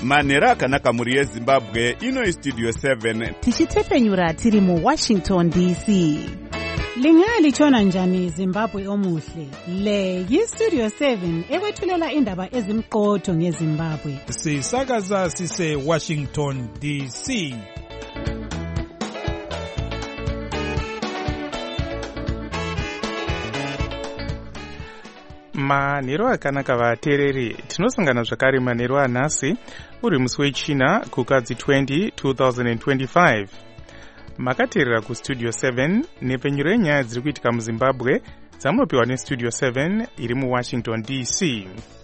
manhero akanaka mhuri yezimbabwe. Ino Studio 7 tichitepenyura tiri mu Washington DC. Lingalitshona njani Zimbabwe omuhle? Le yi-Studio 7 ekwethulela indaba ezimqotho ngeZimbabwe. Sisakaza sise Washington DC. Manhero akanaka vateereri, tinosangana zvakare manhero anhasi uri musi wechina kukadzi 20 2025. Makateerera kustudio 7 nepenyuro yenyaya dziri kuitika muzimbabwe dzamunopiwa nestudio 7 iri muwashington DC.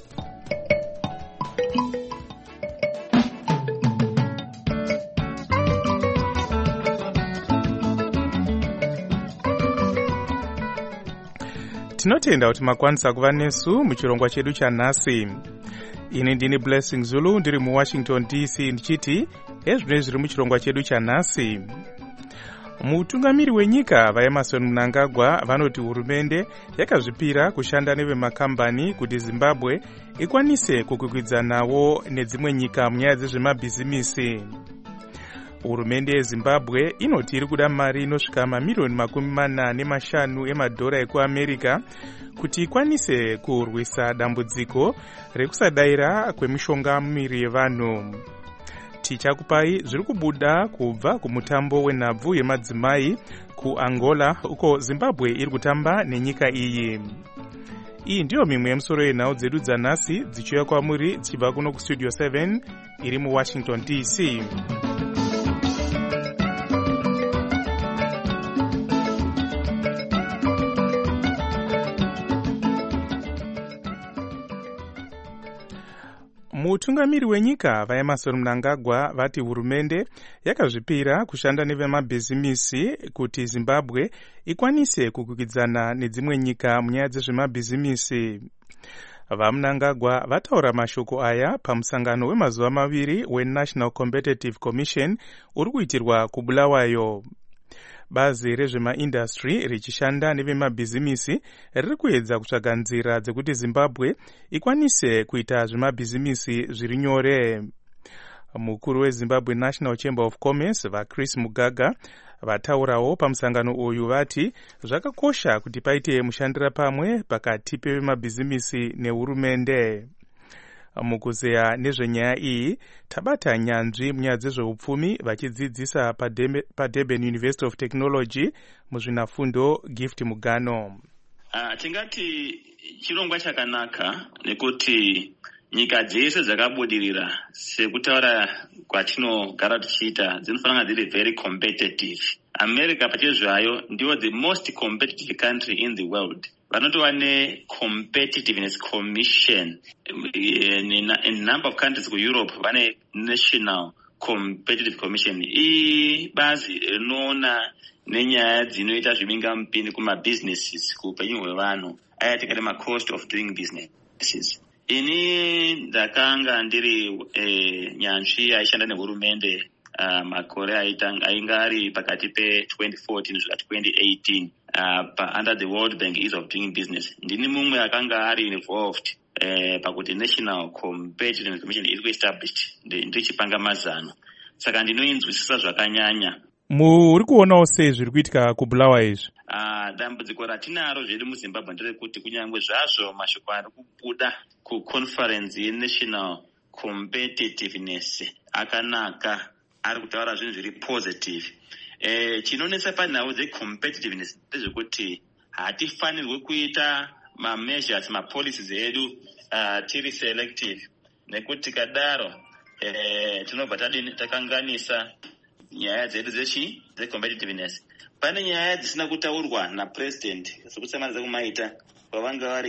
Tinotenda kuti makwanisa kuva nesu muchirongwa chedu chanhasi. Ini ndini Blessing Zulu ndiri muwashington DC ndichiti ezvinoi zviri muchirongwa chedu chanhasi. Mutungamiri wenyika vaEmmerson Mnangagwa vanoti hurumende yakazvipira kushanda nevemakambani kuti Zimbabwe ikwanise kukwikwidzanawo nedzimwe nyika munyaya dzezvemabhizimisi. Hurumende yeZimbabwe inoti iri kuda mari inosvika mamiliyoni 45 emadhora ekuAmerica kuti ikwanise kurwisa dambudziko rekusadaira kwemishonga mumiri yevanhu. Tichakupai zviri kubuda kubva kumutambo wenhabvu yemadzimai kuAngola uko Zimbabwe iri kutamba nenyika iyi. Iyi ndiyo mimwe yemusoro yenhau dzedu dzanhasi dzichiuya kwamuri dzichibva kuno kustudio 7 iri muWashington DC. Mutungamiri wenyika vaEmmerson Mnangagwa vati hurumende yakazvipira kushanda nevemabhizimisi kuti Zimbabwe ikwanise kukwikwidzana nedzimwe nyika munyaya dzezvemabhizimisi. VaMnangagwa vataura mashoko aya pamusangano wemazuva maviri weNational Competitive Commission uri kuitirwa kuBulawayo. Bazi rezvemaindastry richishanda nevemabhizimisi riri kuedza kutsvaga nzira dzekuti Zimbabwe ikwanise kuita zvemabhizimisi zviri nyore. Mukuru weZimbabwe National Chamber of Commerce vaChris Mugaga vataurawo pamusangano uyu vati zvakakosha kuti paite mushandira pamwe pakati pevemabhizimisi nehurumende. Mukuzeya nezvenyaya iyi tabata nyanzvi munyaya dzezveupfumi vachidzidzisa paDurban University of Technology muzvinafundo Gift Mugano. Tingati chirongwa chakanaka nekuti nyika dzese dzakabudirira sekutaura kwatinogara tichiita dzinofanira dziri very competitive. America pachezvayo ndiwo the most competitive country in the world. Vanotova ne-competitiveness commission. In a number of countries in Europe vane national competitive commission. Bazi rinoona nenyaya dzinoita zvibinga mupini kuma-businesses kuupenyu hwevanhu ayatikati ma-cost of doing businesses. Ini ndakanga ndiri nyanzvi aishanda nehurumende makore ainga ari pakati pe-2014 kusvika 2018 under the World Bank Ease of Doing Business. Ndini mumwe akanga ari involved pakuti National Competitive Commission iri established ndichipanga mazano. Saka ndinoinzwisisa zvakanyanya. Muri kuonawo sei zviri kuitika kuBulawayo izvi? Dambudziko ratinaro zvedu muZimbabwe nderekuti kunyange zvazvo mashoko ari kubuda kuconference yeNational Competitiveness akanaka, ari kutaura zvinhu zviri positive. Chinonetsa panhau dzecompetitiveness ndezvekuti hatifanirwi kuita ma-measures, ma-policies edu tiri selective, nekuti kadaro tinobva takanganisa nyaya dzedu dzecompetitiveness. Pane nyaya dzisina kutaurwa napresident sekusamanidza kumaita pavanga vari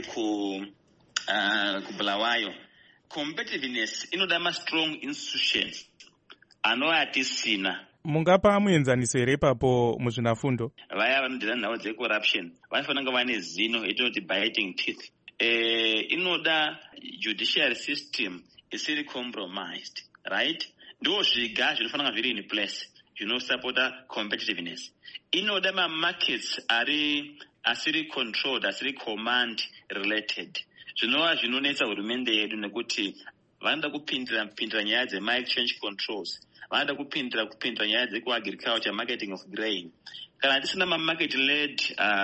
kuBulawayo. Competitiveness inoda ma-strong institutions anova atisina. Mungapa muenzaniso here ipapo muzvinafundo? Vaya vanodzira nhau dzecorruption vanofanira kunge vane zino itinoti biting teeth. Inoda judiciary system isiri compromised, right? Ndo zviga zvinofanira zviri in place zvinosupporta competitiveness. Inoda ma-markets asiri controlled, asiri command related. Zvinova zvinonetsa hurumende yedu nekuti vanoda kupindira nyaya dzema-exchange controls, vanoda kupindira nyaya dzekuagriculture, marketing of grain. Kana tisina ma-market-led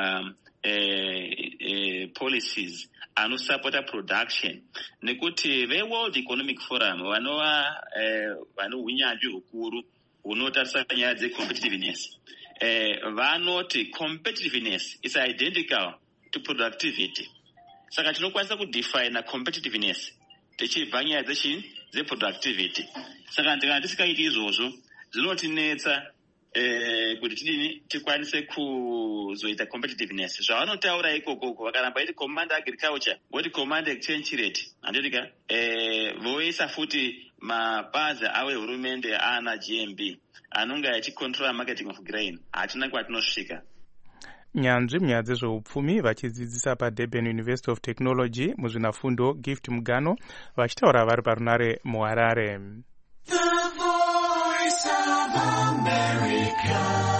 policies anosupporta production, nekuti ve-World Economic Forum vane unyanzvi hukuru hunotarisa nyaya dze-competitiveness. Vanoti competitiveness is identical to productivity. Saka tinokwanisa kudefine competitiveness tichibva nyaya dzeproductivity. Saka kana tisikaiti izvozvo zvinotinetsa kuti tidini tikwanise kuzoita competitiveness. Zvavanotaura ikoko vakaramba iti command agriculture, voti command exchange rate, handitika voisa futi mabazi awehurumende ana GMB anonge achicontrola marketing of grain. Hatina kwatinosvika. Nyanzvi munyaya dzezveupfumi vachidzidzisa paDurban University of Technology muzvinafundo Gift Mugano vachitaura vari parunare muHarare. The Voice of America,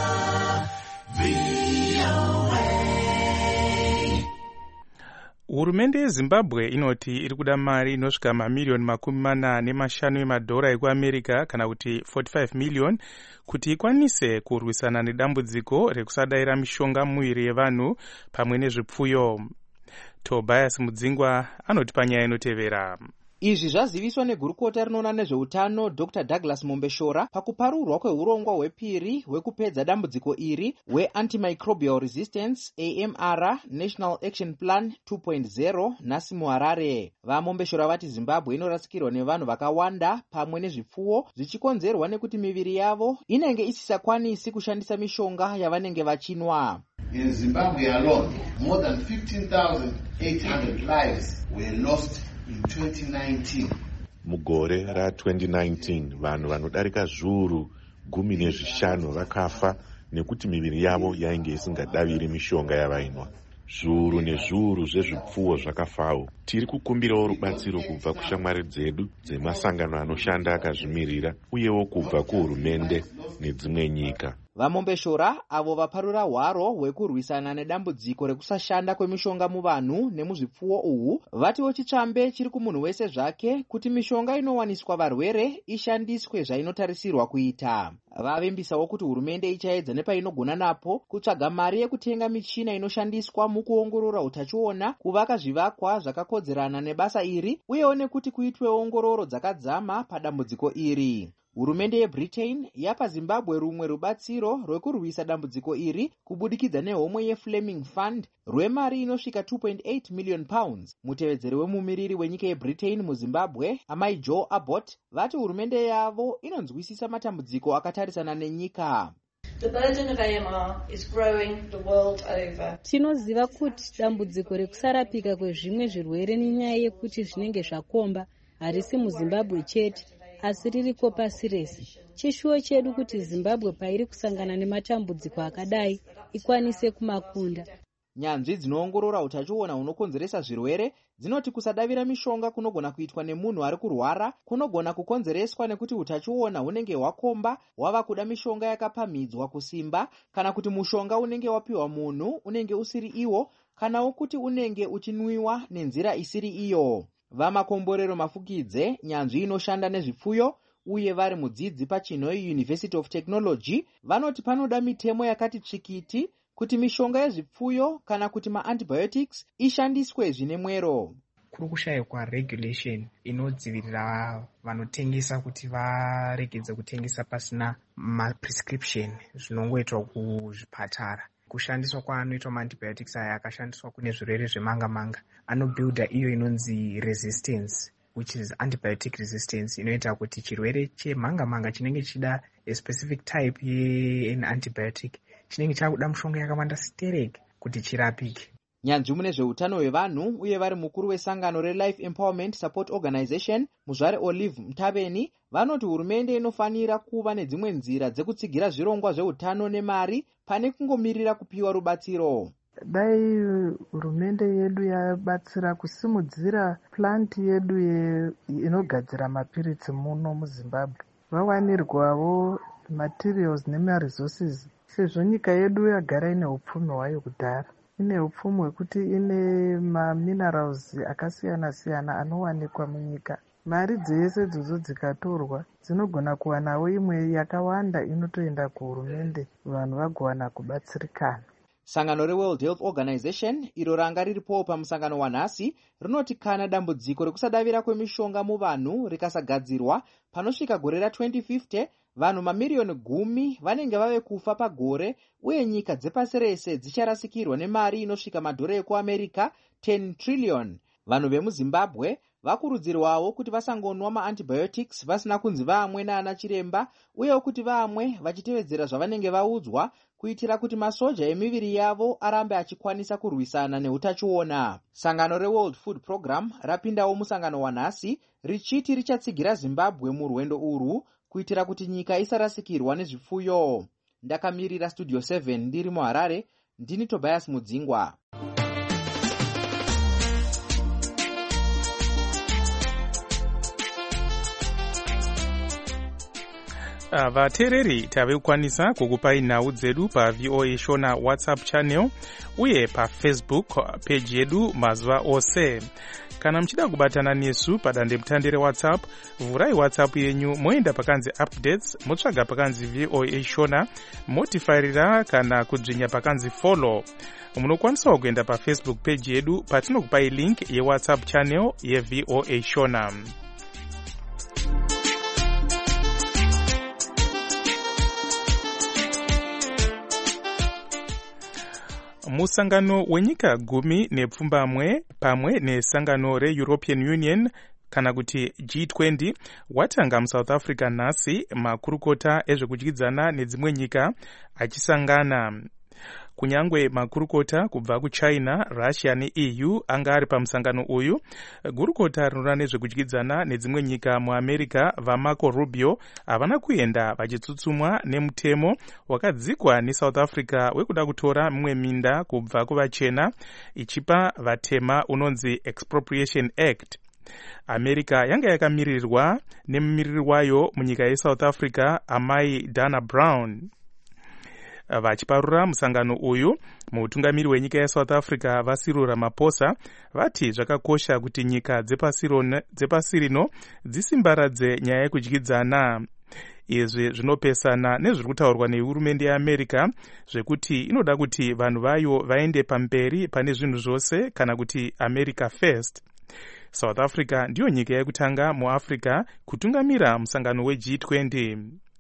VOA. Hurumende yeZimbabwe inoti iri kuda mari inosvika mamiliyoni 45 emadhora ekuAmerica kana kuti 45 million kuti ikwanise kurwisana nedambudziko rekusadayira mishonga mumuviri yevanhu pamwe nezvipfuyo. Tobias Mudzingwa anoti panyaya inotevera. Izvi zvaziviswa negurukota rinoona nezveutano Dr. Douglas Mombeshora pakuparurwa kweurongwa hwepiri hwekupedza dambudziko iri hwe-Antimicrobial Resistance AMR National Action Plan 2.0 nhasi muHarare. VaMombeshora vati Zimbabwe inorasikirwa nevanhu vakawanda pamwe nezvipfuwo zvichikonzerwa nekuti miviri yavo inenge isisakwanisi kushandisa mishonga yavanenge vachinwa. In Zimbabwe alone, more than 15,800 lives were lost in 2019. Mugore ra2019 vanhu vanodarika zviuru 15 vakafa nekuti miviri yavo yainge isingadaviri mishonga yavainwa. Zviuru nezviuru zvezvipfuwo zvakafawo. Tiri kukumbirawo rubatsiro kubva kushamwari dzedu dzemasangano anoshanda akazvimirira uyewo kubva kuhurumende nedzimwe nyika. VaMombeshora avo vaparura hwaro hwekurwisana nedambudziko rekusashanda kwemishonga muvanhu nemuzvipfuwo uhu vatiwo chitsvambe chiri kumunhu wese zvake kuti mishonga inowaniswa varwere ishandiswe zvainotarisirwa kuita. Vavimbisawo kuti hurumende ichaedza nepainogona napo kutsvaga mari yekutenga michina inoshandiswa mukuongorora utachiona, kuvaka zvivakwa zvakakodzerana nebasa iri uyewo nekuti kuitwe ongororo dzakadzama padambudziko iri. Hurumende yeBritain yapa Zimbabwe rumwe rubatsiro rwekurwisa dambudziko iri kubudikidza nehomwe yeFleming Fund rwemari inosvika 2.8 million pounds. Mutevedzeri wemumiriri wenyika yeBritain muZimbabwe, Amai Joe Abbott, vati hurumende yavo inonzwisisa matambudziko akatarisana nenyika. The burden of AMR is growing the world over. Tinoziva kuti dambudziko rekusarapika kwezvimwe zvirwere nenyaya yekuti zvinenge zvakomba harisi muZimbabwe chete asi ririko pasi rese. Chishuwo chedu kuti Zimbabwe pairi kusangana nematambudziko akadai ikwanise kumakunda. Nyanzvi dzinoongorora utachiona hunokonzeresa zvirwere dzinoti kusadavira mishonga kunogona kuitwa nemunhu ari kurwara kunogona kukonzereswa nekuti utachiona hunenge hwakomba wava kuda mishonga yakapamhidzwa kusimba, kana kuti mushonga unenge wapiwa munhu unenge usiri iwo, kanawo kuti unenge uchinwiwa nenzira isiri iyo. VaMakomborero Mafukidze, nyanzvi inoshanda nezvipfuyo uye vari mudzidzi paChinhoyi University of Technology, vanoti panoda mitemo yakati tsvikiti kuti mishonga yezvipfuyo kana kuti maantibiotics ishandiswe zvine mwero. Kuri kushayikwa regulation inodzivirira vanotengesa kuti varegedze kutengesa pasina maprescription zvinongoitwa kuzvipatara. Kushandiswa kwaanoitwa maantibiotics aya akashandiswa kune zvirwere zvemanga-manga anobuilda iyo inonzi resistance, which is antibiotic resistance, inoita kuti chirwere chemanga-manga chinenge chida a specific type yeantibiotic chinenge chakuda mushonga yakawanda stereke kuti chirapike. Nyanzvi mune zveutano hwevanhu uye vari mukuru wesangano reLife Empowerment Support Organization Muzvare Olive Mtaveni vanoti hurumende inofanira kuva nedzimwe nzira dzekutsigira zvirongwa zveutano nemari pane kungomirira kupiwa rubatsiro. Dai hurumende yedu yabatsira kusimudzira plant yedu inogadzira mapiritsi muno muZimbabwe, vawanirwawo materials nemaresources, sezvo nyika yedu yagara ine upfumi hwayo kudhara. Ine upfumi hwekuti ine maminerals akasiyana siyana anowanikwa munyika. mari dzese idzodzo dzikatorwa dzinogona kuwanawo imwe yakawanda inotoenda kuhurumende, vanhu vagowana kubatsirikana. Sangano reWorld Health Organization iro ranga riripo pamusangano wanhasi rinoti kana dambudziko rekusadavira kwemishonga muvanhu rikasagadzirwa panosvika gore ra2050 vanhu mamiriyoni 10 vanenge vave kufa pagore, uye nyika dzepasi rese dzicharasikirwa nemari inosvika madhora ekuAmerica 10 trillion. Vanhu vemuZimbabwe vakurudzirwawo kuti vasangonwa maantibiotics vasina kunzi vamwe naana chiremba, uyewo kuti vamwe vachitevedzera zvavanenge vaudzwa, kuitira kuti masoja emiviri yavo arambe achikwanisa kurwisana neutachiona. Sangano reWorld Food Program rapindawo musangano wanhasi richiti richatsigira Zimbabwe murwendo urwu kuitira kuti nyika isarasikirwa nezvipfuyo. Ndakamirira Studio 7 ndiri muHarare, ndini Tobias Mudzingwa. vateereri tave kukwanisa kukupai nhau dzedu paVOA Shona WhatsApp channel uye paFacebook page yedu mazuva ose. Kana muchida kubatana nesu padandemutande reWhatsApp, vurai WhatsApp yenyu moenda pakanzi updates, motsvaga pakanzi VOA Shona, motifarira kana kudzvinya pakanzi follow. Munokwanisawo kuenda paFacebook page yedu patinokupai link yeWhatsApp channel yeVOA Shona. Musangano wenyika 10 pamwe nesangano reEuropean Union kana kuti G20 watanga muSouth Africa nhasi, makurukota ezvekudyidzana nedzimwe nyika achisangana. Kunyangwe makurukota kubva kuChina, Russia neEU anga ari pamusangano uyu, gurukota rinoona nezvekudyidzana nedzimwe nyika muAmerica vaMarco Rubio havana kuenda, vachitsutsumwa nemutemo wakadzikwa neSouth Africa wekuda kutora mimwe minda kubva kuvachena ichipa vatema unonzi Expropriation Act. America yanga yakamirirwa nemumiriri wayo munyika yeSouth Africa, amai Dana Brown. Vachiparura musangano uyu, mutungamiri wenyika yeSouth Africa vaCyril Ramaphosa vati zvakakosha kuti nyika dzepasi rino dzisimbaradze nyaya yekudyidzana. Izvi zvinopesana nezviri kutaurwa nehurumende yeAmerica zvekuti inoda kuti vanhu vayo vaende pamberi pane zvinhu zvose, kana kuti America First. South Africa ndiyo nyika yekutanga muAfrica kutungamira musangano weG20.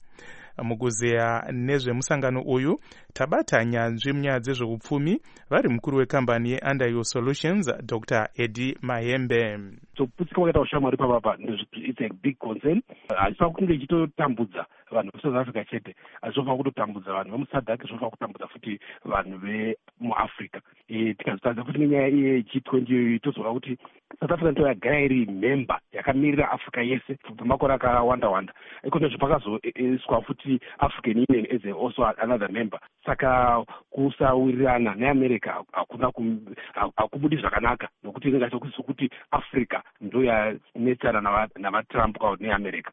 Mukuzeya nezvemusangano uyu tabata nyanzvi munyaya dzezveupfumi vari mukuru wekambani yeUnderhill Solutions Dr. Eddie Mahembe. Kuputsika kwakaita ushamwari papapa it's a big concern. Hazvifa kunge ichitotambudza vanhu veSouth Africa chete, hazvifa kutotambudza vanhu vemuSADC, zvifa kutambudza futi vanhu vemuAfrica. Tikazotadza futi nenyaya yeG20 tozoona kuti South Africa ndiyo yagara iri member yakamirira Africa yese pamakore akawanda. Ikona zvapakazoiswa futi African Union as also another member. Saka kusawirirana neAmerica hakubudi zvakanaka, nokuti ingaita kuti Africa ndo yanetsana navaTrump neAmerica.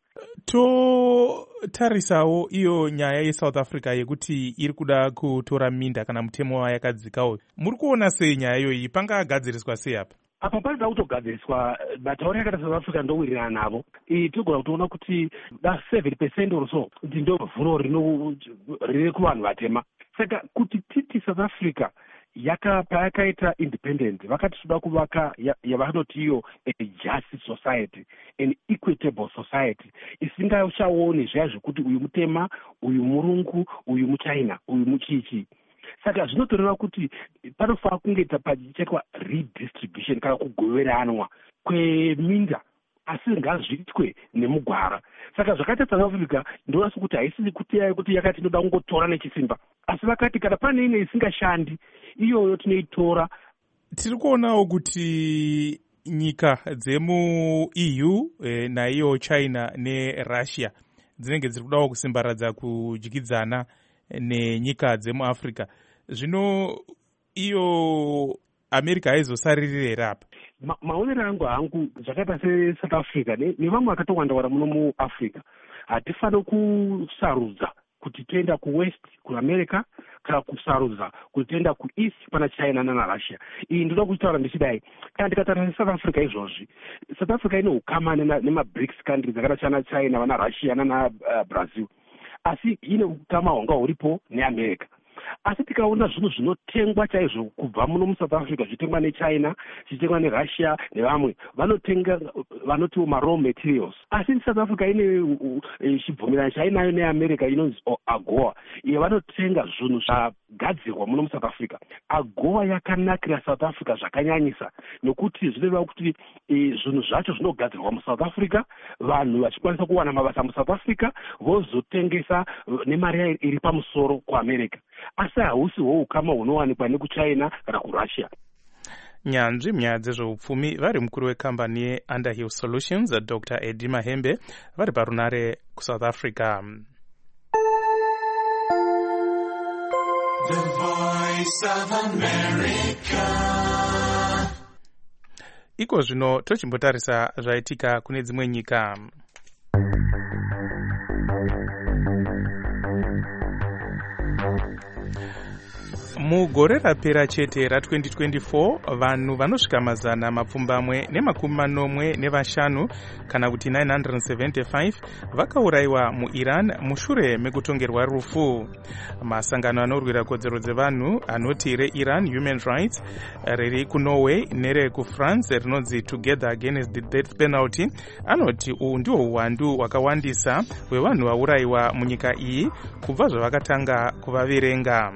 Totarisawo iyo nyaya yeSouth Africa yekuti iri kuda kutora minda kana mutemo wayakadzikawo. Muri kuona sei nyaya iyoyi pangagadziriswa sei apa? Apa panoda kutogadziriswa matauro yakaita South Africa ndowirirana navo. Tigona kutoona kuti 7% or so ndo vhuro riri kuvanhu vatema. Saka kuti titi South Africa payakaita independent vakati toda kuvaka yavanoti iyo a just society, an equitable society, isingachaoni zviya zvekuti uyu mutema, uyu murungu, uyu muChina, uyu muchichi. Saka zvinotoreva kuti panofanira kunge pachiitwa redistribution kana kugoveranwa kweminda, asi ngazviitwe nemugwara. Saka zvakaita South Africa ndoona sekuti haisisi kuti yakati inoda kungotora nechisimba, asi vakati kana pane imwe isingashandi iyoyo tinoitora. Tiri kuonawo kuti nyika dzemuEU naiyo China neRussia dzinenge dziri kudawo kusimbaradza kudyidzana nenyika dzemuAfrica. Zvino iyo America haizosaririre apa. Maonero angu zvakaita seSouth Africa nevamwe vakatowanda muno muAfrica, hatifanira kusarudza kuti toenda kuwest kuamerica kana kusarudza kuti toenda kueast pana China naRussia. Iyi ndoda kutaura ndichidai, kana ndikataura neSouth Africa izvozvi, South Africa ine ukama nema-BRICS countries dzakada sana China vana Russia naBrazil, asi ine ukama hwanga huripo neAmerica. Asi tikaona zvinhu zvinotengwa chaizvo kubva muno muSouth Africa, zvitengwa neChina, zvichitengwa neRussia nevamwe, vanotenga vanoti raw materials. Asi South Africa ine chibvumirano chainayo neAmerica inonzi AGOA, iyo vanotenga zvinhu zvagadzirwa muno muSouth Africa. AGOA yakanakira South Africa zvakanyanyisa, nekuti zvinoreva kuti zvinhu zvacho zvinogadzirwa muSouth Africa, vanhu vachikwanisa kuwana mabasa muSouth Africa, vozotengesa nemari iri pamusoro kuAmerica. Asi hausiwo ukama hunowanikwa nekuChina kana kuRussia. Nyanzvi munyaya dzezveupfumi vari mukuru wekambani yeUnderhill Solutions Dr. Eddie Mahembe vari parunare kuSouth Africa. The Voice of America. Iko zvino tochimbotarisa zvaitika kune dzimwe nyika. Mugore rapera chete ra2024 vanhu vanosvika mazana mapfumbamwe nemakumi manomwe nevashanu kana kuti 975 vakaurayiwa muIran mushure mekutongerwa rufu. Masangano anorwira kodzero dzevanhu anoti reIran Human Rights, riri kuNorway nere kuFrance rinonzi Together Against the Death Penalty anoti uhu ndihwo uwandu hwakawandisa hwevanhu vaurayiwa munyika iyi kubva zvavakatanga kuvaverenga.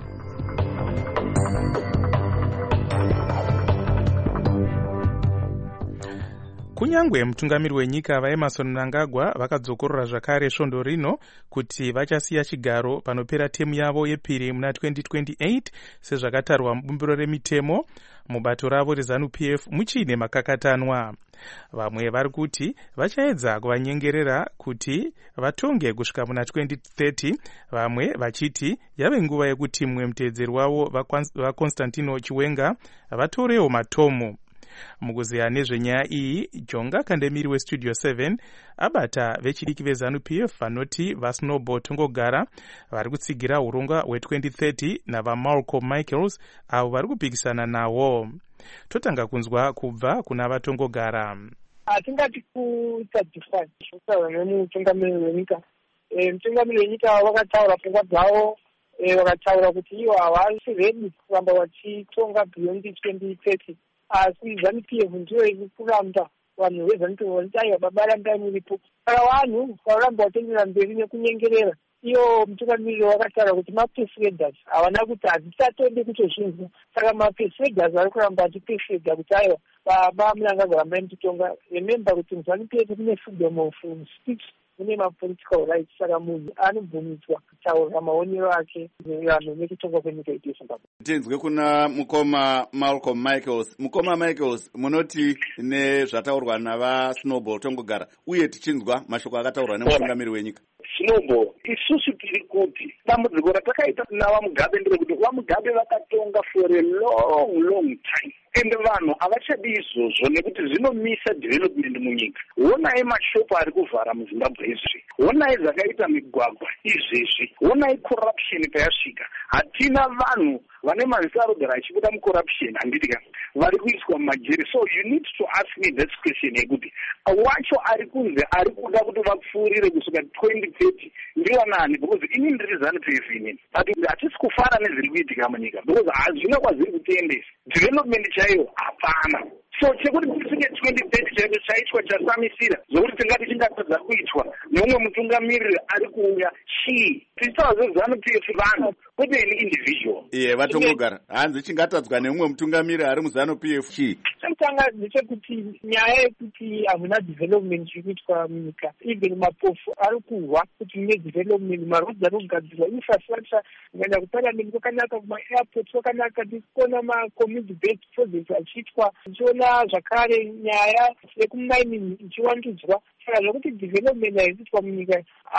Kunyangwe mutungamiri wenyika vaEmerson Mnangagwa vakadzokorora zvakare svondo rino kuti vachasiya chigaro panopera temu yavo yepiri muna 2028 sezvakatarwa mubumbiro remitemo, mubato ravo reZANU-PF muchine makakatanwa. Vamwe vari kuti vachaedza kuvanyengerera kuti vatonge kusvika muna 2030, vamwe vachiti yave nguva yekuti mumwe muteedzeri wavo vaConstantino Chiwenga vatorewo matomo. Mukuziya nezvenyaya iyi, Jonga Kandemiri weStudio 7 abata vechidiki veZANU-PF vanoti vaSnowball Tongogara vari kutsigira urongwa hwe2030 navaMalcolm Michaels avo vari kupikisana nawo. Totanga kunzwa kubva kuna vaTongogara. Hatingati kuita difference kutaura nemutungamiri wenyika. Mutungamiri wenyika vakataura pfungwa dzavo, vakataura kuti ivo havasi ready kuramba vachitonga beyond 2030. Asi ZANU-PF ndiyo iri kuramba vanhu veZANU-PF vanoti aiwa baba rambai muripo. Saka vanhu varamba vatenderera mberi nekunyengerera. Iyo mutungamiri wakataura kuti mapesuredas havana kuti hadzichatode kutozvinzwa. Saka mapesuredas vari kuramba vachipeseda kuti aiwa baba Mnangagwa rambai muchitonga. Remember kuti muZANU-PF mune freedom of speech, mune mapolitical rights. Saka munhu anobvumidzwa kutaura maonero ake maererano nekutonga kwenyika yedu yeZimbabwe. Tinzwe kuna mukoma Malcolm Michaels. Mukoma Michaels, munoti nezvataurwa navaSnowball Tongogara uye tichinzwa mashoko akataurwa nemutungamiri wenyika. Snowball, isusu tiri kuti dambudziko ratakaita navaMugabe nderekuti vaMugabe vakatonga for a long time. Ende vanhu havachadi izvozvo nekuti zvinomisa development munyika. Honai mashopu ari kuvhara muZimbabwe izvi, honai zvakaita migwagwa izvezvi, honai corruption payasvika. Hatina vanhu vane mazita arogara achibuda mucorruption handitika vari kuiswa mumajeri. So you need to ask me this question yekuti wacho ari kunze ari kuda kuti vapfuurire kusvika 2030 ndivanaani, because ini ndiri ZANU-PF inini. But hatisi kufara nezviri kuitika munyika because hazvina kwazviri kutendesa. Development chaiyo hapana. So chekuti kusvike 2030 chaicho chaitwa chasamisira zvokuti tingati chingatadza kuitwa neumwe mutungamiriri ari kuuya chii. Tichitaura zveZANU-PF vanhu kwete ini individual. Iye vatongogara hanzi chingatadzwa neumwe mutungamiriri ari muZANU-PF chii. Chekutanga ndechekuti nyaya yekuti hamuna development iri kuitwa munyika. Even mapofu ari kurwa kuti mune development, marodzi ari kugadzirwa, infrastructure ikaenda kuparliament kwakanaka, kumaairport kwakanaka, tichiona macommunity based projects achiitwa, tichiona zvakare nyaya yekumining ichiwandudzwa. Saka zvokuti development haikuitwa munyika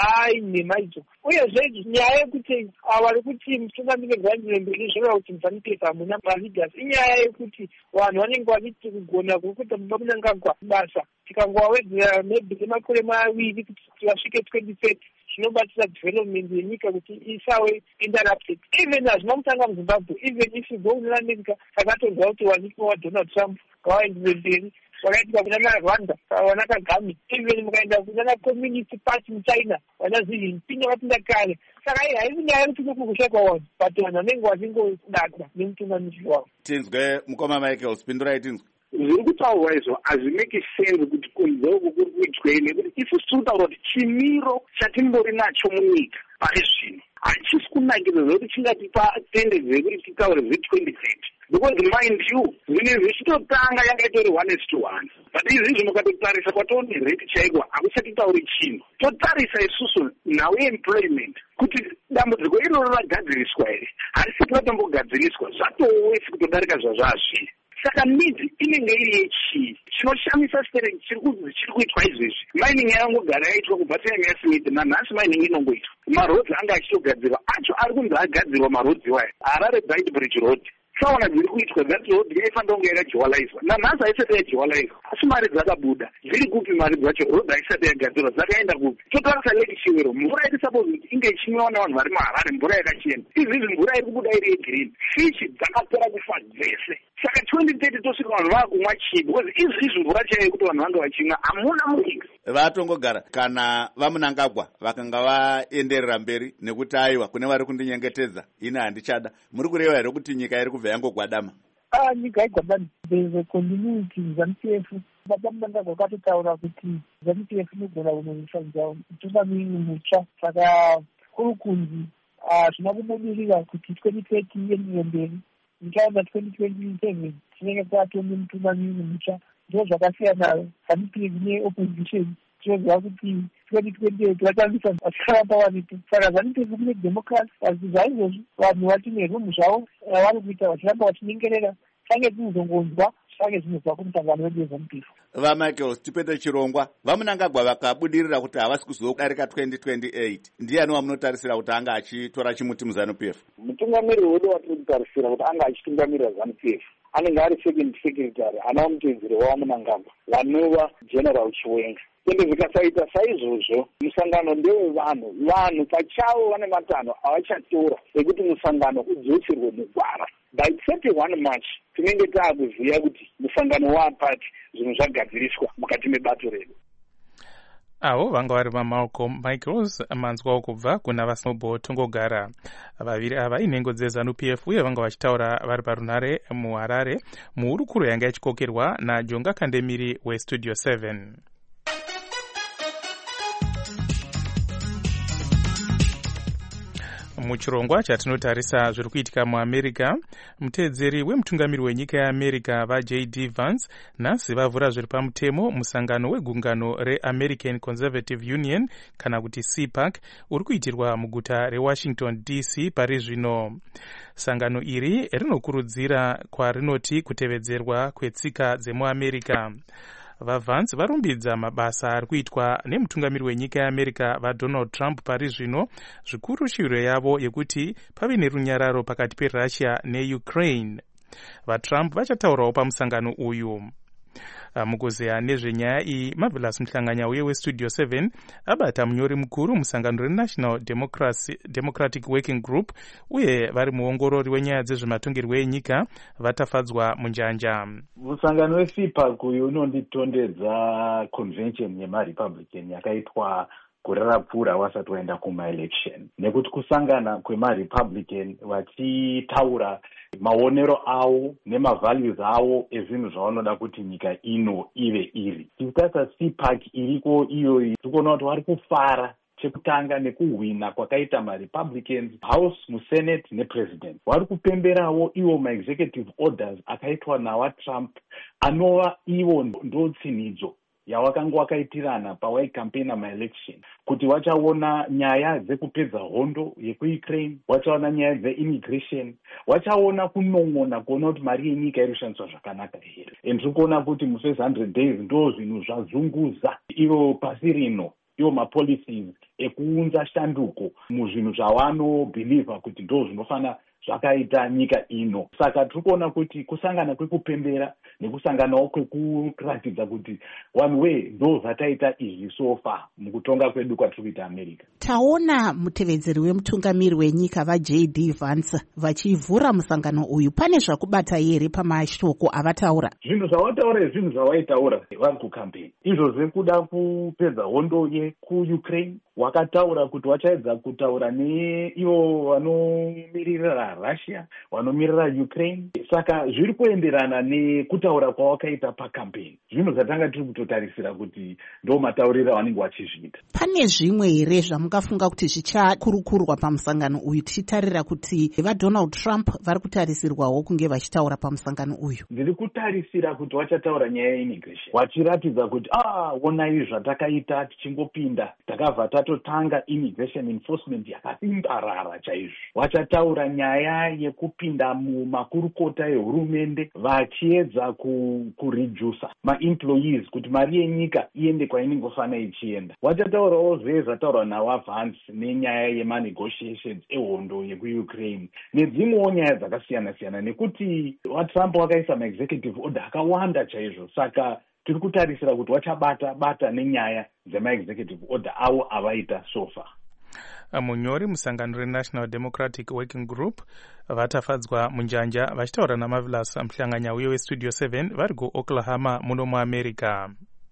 nhema idzo. Uyezve nyaya yekuti vari kuti mutungamiri ngaiendere mberi zvoreva kuti muZANU-PF hamuna maleaders, inyaya yekuti vanhu vanenge vachiti kugona kurikuita baba Mnangagwa basa tikangowawedzera maybe nemakore maviri kuti vasvike 2030 zvinobatsira development yenyika kuti isave interrupted. Even hazvina kutanga muZimbabwe, even if you go in America, takatonzwa kuti wazipo waDonald Trump ngawaendere mberi, wakaitika kunana Rwanda wana Kagame, even mukaenda kunana Communist Party muChina wana Xi Jinping vakapinda kare. Saka haisi nyaya yekuti kukushekwa vanhu, but vanhu vanenge vachingodada nemutungamiri wavo. Tinzwe mukoma Michael, pindurai tinzwe. Zviri kutaurwa izvo hazvimeki sense kuti kunze uku kuri kuitwei, nekuti isusu tiri kutaura kuti chimiro chatimbori nacho munyika pari zvino hachisi kunakidza zvekuti chingatipa tendency yekuti titaure zve2030, because mind you zvinhu zvichitotanga yanga itori 1:1, but izvizvi mukatotarisa kwatoone rate chaiko hakuchatitauri chinhu. Totarisa isusu nhau yeemployment kuti dambudziko iroro ragadziriswa here, harisi ratombogadziriswa, zvatowesi kutodarika zvazvazviri. Saka midzi inenge iri yechii. Chinoshamisa chiri kuitwa izvezvi, mining yangogara yaitwa kubva time yaSmith, nanhasi mining inongoitwa. Marodzi anga achitogadzirwa acho, ari kunzi agadzirwa marodzi iwaya. Harare Beitbridge Road saona dziri kuitwa, that road yaifanira kunge yakajuwalaizwa, nanhasi haisati yajuwalaizwa, asi mari dzakabuda. Dziri kupi mari dzacho? Road haisati yagadzirwa, dzakaenda kupi? Totarisa Lake Chiwero, mvura iri suppose kuti inge ichimwiwa navanhu vari muHarare, mvura yakachena. Izvizvi mvura iri kubuda iri yegreen, fishi dzakapera kufa dzese. Saka 2030 tosvika vanhu vakumwa chii? Because izvizvi mvura chaiyo kuti vanhu vange vachimwa hamuna munyika. Vatongogara kana vaMunangagwa vakanga vaenderera mberi nekuti aiwa kune vari kundinyengetedza ine handichada, muri kureva here kuti nyika iri kubva yangogwadama? Nyika haigwadami. There is a continuity ZANU-PF. Baba Munangagwa vakatotaura kuti ZANU-PF inogona kunoifadza mutungamiri mutsva. Saka kuri kunzi zvina kubudirira kuti 2030 ienderere mberi. Ndichaona 2027 tinenge tatone mutungamiri mutsva. Ndo zvakasiyana ZANU-PF neopposition. Tinoziva kuti 2028 vatambisa vasaramba varipo. Saka ZANU-PF kune democracy, asi zvaizvozvi vanhu vachine rumu zvavo vari kuita vachiramba vachinyengerera change tinozongonzwa change zvinobva kumusangano wedu weZANU-PF. VaMichael, tipete chirongwa. VaMunangagwa vakabudirira kuti havasi kuzodarika 2028. Ndiani wamunotarisira kuti anga achitora chimuti muZANU-PF? Mutungamiri wedu watiri kutarisira kuti anga achitungamirira ZANU-PF anenge ari second secretary, ana mutedzeri waMunangagwa vanova General Chiwenga. Ende zvikasaita saizvozvo, musangano ndewevanhu, vanhu pachavo vane matanho avachatora ekuti musangano udzoserwe mugwara. By 31 March tinenge taakuziva kuti musangano waapati zvinhu zvagadziriswa mukati mebato redu. Avo vanga vari vaMalcolm Michaels manzwawo kubva kuna vaSnowball Tongogara. Vaviri ava inhengo dzeZANU-PF uye vanga vachitaura vari parunare muHarare muhurukuro yanga ichikokerwa naJonga Kandemiri weStudio 7. Muchirongwa chatinotarisa zviri kuitika muAmerica, mutedzeri wemutungamiri wenyika yeAmerica vaJD Vance nhasi vavhura zviri pamutemo musangano wegungano reAmerican Conservative Union kana kuti CPAC uri kuitirwa muguta reWashington DC pari zvino. Sangano iri rinokurudzira kwarinoti kutevedzerwa kwetsika dzemuAmerica. VaVance varumbidza mabasa ari kuitwa nemutungamiri wenyika yeAmerica vaDonald Trump pari zvino, zvikuru shiro yavo yekuti pave nerunyararo pakati peRussia neUkraine. VaTrump vachataurawo pamusangano uyu. Mukuzeya nezvenyaya iyi, Marvelous Mhlanganya uye weStudio 7 abata munyori mukuru musangano reNational Democratic Working Group uye vari muongorori wenyaya dzezvematongerwo enyika vatafadzwa munjanja. Musangano weCPAC uyu unonditondedza convention yemaRepublican yakaitwa gore rapfuura wasati waenda kumaelection, nekuti kusangana kwemaRepublican vachitaura maonero avo nemavalues avo ezvinhu zvavanoda kuti nyika ino ive iri. Tichitarisa CPAC iriko iyoyi tikuona kuti vari kufara chekutanga nekuhwina kwakaita maRepublicans House, muSenate nePresident. Vari kupemberawo iwo maexecutive orders akaitwa nawaTrump anova iwo ndotsinhidzo yawakanga wakaitirana pawaicampaigna maelection kuti wachaona nyaya dzekupedza hondo yekuUkraine, wachaona nyaya dzeimmigration, wachaona kunon'ona kuona kuti mari yenyika iri kushandiswa zvakanaka here. Ndiri kuona kuti mufirst 100 days ndo zvinhu zvazunguza ivo pasi rino, iwo mapolicies ekuunza shanduko muzvinhu zvavanobhilivha kuti ndo zvinofana zvakaita nyika ino. Saka tiri kuona kuti kusangana kwekupembera nekusanganawo kwekuratidza kuti one way ndo zvataita izvi sofa mukutonga kwedu kwatiri kuita America. Taona mutevedzeri wemutungamiri wenyika vaJD Vance vachivhura musangano uyu. Pane zvakubata here pamashoko avataura? Zvinhu zvavataura zvinhu zvavaitaura vari kukampeni, izvo zvekuda kupedza hondo yekuUkraine. Wakataura kuti wachaedza kutaura neivo vanomirira Russia, vanomirira Ukraine. Saka zviri kuenderana nekutaura kwawakaita pakampeni. Zvinhu zvatanga tiri kutotarisira kuti ndo matauriro avanenge vachizviita. Pane zvimwe here zvamukafunga kuti zvichakurukurwa pamusangano uyu, tichitarira kuti vaDonald Trump vari kutarisirwawo kunge vachitaura pamusangano uyu? Ndiri kutarisira kuti vachataura nyaya yeimmigration, vachiratidza kuti onai zvatakaita tichingopinda takabva tatotanga immigration enforcement yakasimbarara chaizvo. Vachataura nyaya yekupinda mumakurukota ehurumende vachiedza kuredusa maemployees kuti mari yenyika iende kwainongofana ichienda. Vachataurawo zvataurwa navaVance nenyaya yemanegotiations ehondo yekuUkraine nedzimwewo nyaya dzakasiyana-siyana, nekuti vaTrump wakaisa maexecutive order akawanda chaizvo. Saka tiri kutarisira kuti vachabata nenyaya dzemaexecutive order avo avaita sofa. Munyori musangano reNational Democratic Working Group vatafadzwa munjanja vachitaura naMarvelous muhlanganya uye weStudio 7 vari kuOklahoma muno muAmerica.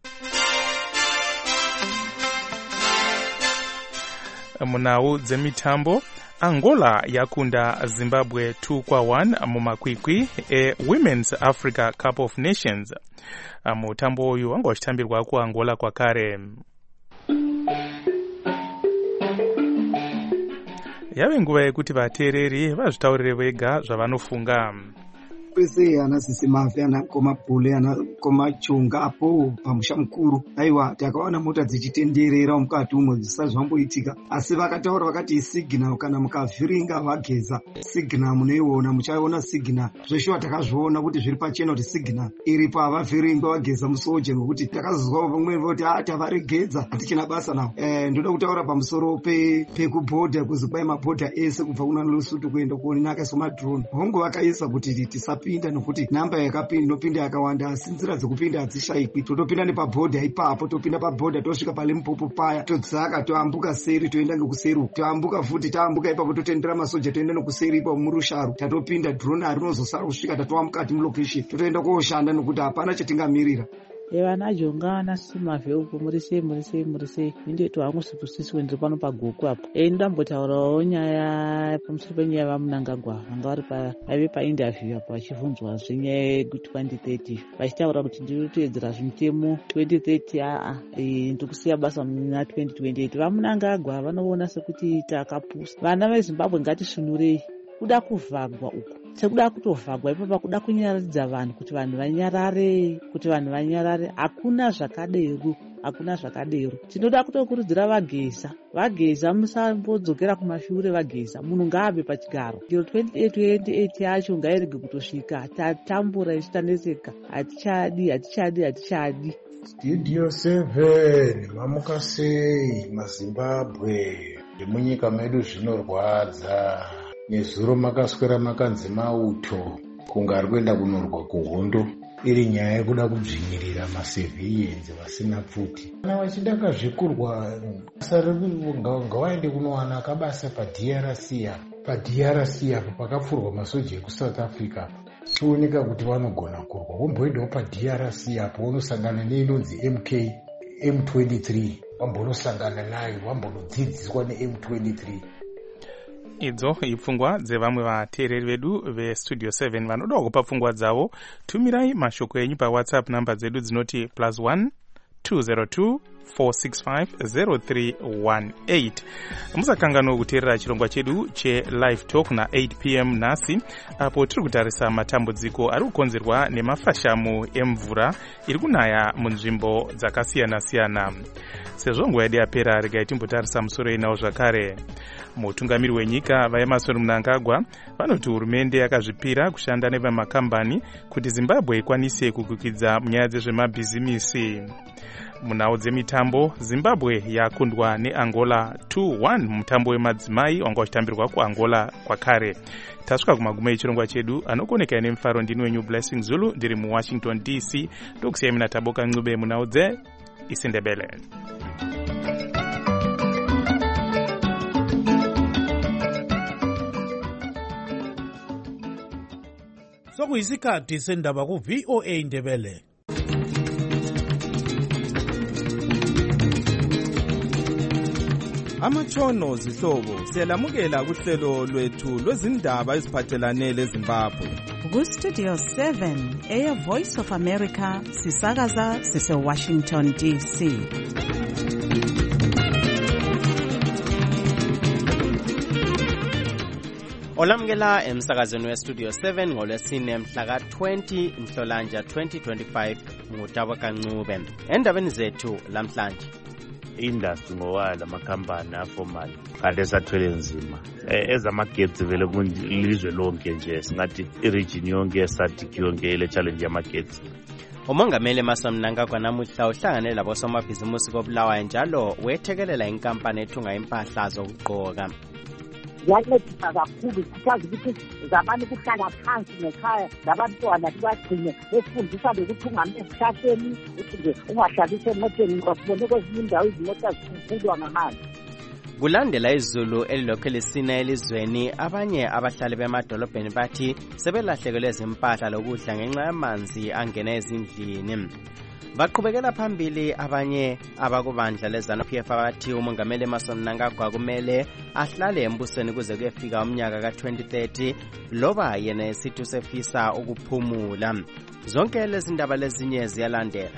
Munau dzemitambo, Angola yakunda Zimbabwe 2-1 mumakwikwi Women's Africa Cup of Nations. Mutambo uyu wanga uchitambirwa kuAngola kwakare. Yave nguva yekuti vateereri vazvitaurire vega zvavanofunga. Kwese ana sisi mafi ana komapule ana komachunga apo pamusha mukuru. Aiwa takaona mota dzichitenderera mukati umwe zvisazvamboitika, asi vakataura vakati signal kana mukavhiringa vageza signal munoiona muchaona signal. Zveshuwa takazviona kuti zviri pachena kuti signal iripo, havavhiringwa vageza musoje, nokuti takazozwa vamwe voti tavaregedza hatichina basa nawo. Ndoda kutaura pamusoro pekubhodha kuzi kwai mabhodha ese kubva kuna Lesotho kuenda kuonaka somadrone hongo vakaisa kuti tisapinda nokuti namba inopinda yakawanda, asi nzira dzekupinda hadzishayikwi. Totopinda nepabhodha ipapo, topinda pabhodha tosvika paLimpopo paya, todzaka toambuka seri toenda nekuseru, toambuka futi taambuka ipapo totendera masoja toenda nekuseri ipapo murusharu, tatopinda drone harinozosara kusvika tatowa mukati mulocation totoenda kooshanda nokuti hapana chatingamirira. Vana jonga vana simavhe uko murisei mindoito hangu sikusisi wendiri pano paguku apo. Ndambotaurawo nyaya pamusoro penyaya vamunangagwa vanga vaive painterview apo vachibvunzwa zvenyaya yekuti 2030 vachitaura kuti ndinoteedzera zvimutemo 2030 ndikusiya basa muna 2028. Vamunangagwa vanoona sekuti takapusa. Vana veZimbabwe ngatisvinurei kuda kuvhagwa uku, sekuda kutovhagwa ipapo kuda kunyaradza vanhu kuti vanhu vanyarare, hakuna zvakadero. Tinoda kutokurudzira vageza musambodzokera kumashure, vageza munhu ngaave pachigaro. 2028 yacho ngairege kutosvika, tatambura ichitaneseka, hatichadi. Studio 7 mamuka sei maZimbabwe munyika medu zvinorwadza. Nezuro makaswera makanzi mauto kunga ari kuenda kunorwa kuhondo, iri nyaya yekuda kudzvinyirira macivilians vasina pfuti. Kana vachida kazvikurwa basa ngavaende kunowana kabasa paDRC apo pakapfurwa masoja ekuSouth Africa. Sioneka kuti vanogona kurwa, womboendawo paDRC apo unosangana neinonzi M23, wambonosangana nayo, wambonodzidziswa neM23. Idzo ipfungwa dzevamwe vateereri vedu veStudio 7 vanoda kupa pfungwa dzavo. Tumirai mashoko enyu paWhatsApp namba dzedu dzinoti +1 202 465 0318. Musakangano kuteerera chirongwa chedu cheLive Talk na 8 p.m. nhasi, apo tiri kutarisa matambudziko ari kukonzerwa nemafashamu emvura iri kunaya munzvimbo dzakasiyana-siyana. Sezvo nguva yedu yapera, regai timbotarisa musoro inawo zvakare. Mutungamiri wenyika vaEmmerson Mnangagwa vanoti hurumende yakazvipira kushanda nevamakambani kuti Zimbabwe ikwanise kukwikwidzwa munyaya dzezvemabhizimisi. munhau dzemitambo, Zimbabwe yakundwa neAngola 2-1 mutambo wemadzimai wanga uchitambirwa kuAngola kwakare. Tasvika kumagumo echirongwa chedu, anokoneka nemufaro ndini wenyu Blessing Zulu, ndiri muWashington DC. Ndokusiyai mina Taboka Ncube munhau dzeIsiNdebele. Sokuyisikhathi sendaba ku-VOA Ndebele. Amatshono zihlobo siyalamukela kuhlelo lwethu lwezindaba eziphathelane leZimbabwe. Ku-Studio 7 Air Voice of America sisakaza sise-Washington DC. Olamukela emsakazweni weStudio 7 ngolwesine mhla ka-20 Nhlolanja 2025 nguTaboka Ncube. Endabeni zethu lamhlanje, industry ngowayo lamakhampani aformal kade esathwele nzima ezamagetsi vele kulizwe lonke nje, singathi iregion yonke yeSADC yonke ile challenge yamagetsi. umongameli Emmerson Mnangagwa namuhla uhlangane labosomabhizimusi koBulawayo njalo wethekelela inkampani ethunga impahla zokugqoka. Yancedisa kakhulu sikwazi ukuthi zamani kuhlala phansi nekhaya labantwana libagcine befundisa lokuthi ungame esihlahleni ukuthi nje ungahlabisi emotweni ngoba sibone kwezinye indawo izimota zikhululwa ngamanzi. Kulandela izulu elilokhu lisina elizweni, abanye abahlali bemadolobheni bathi sebelahlekelwe zimpahla lokudla ngenxa yamanzi angena ezindlini. Baqhubekela phambili abanye abakubandla leZANU-PF abathi umongameli Emmerson Mnangagwa kumele ahlale embusweni kuze kuyefika umnyaka ka-2030 loba yena esithi sefisa ukuphumula. Zonke lezi ndaba lezinye ziyalandela.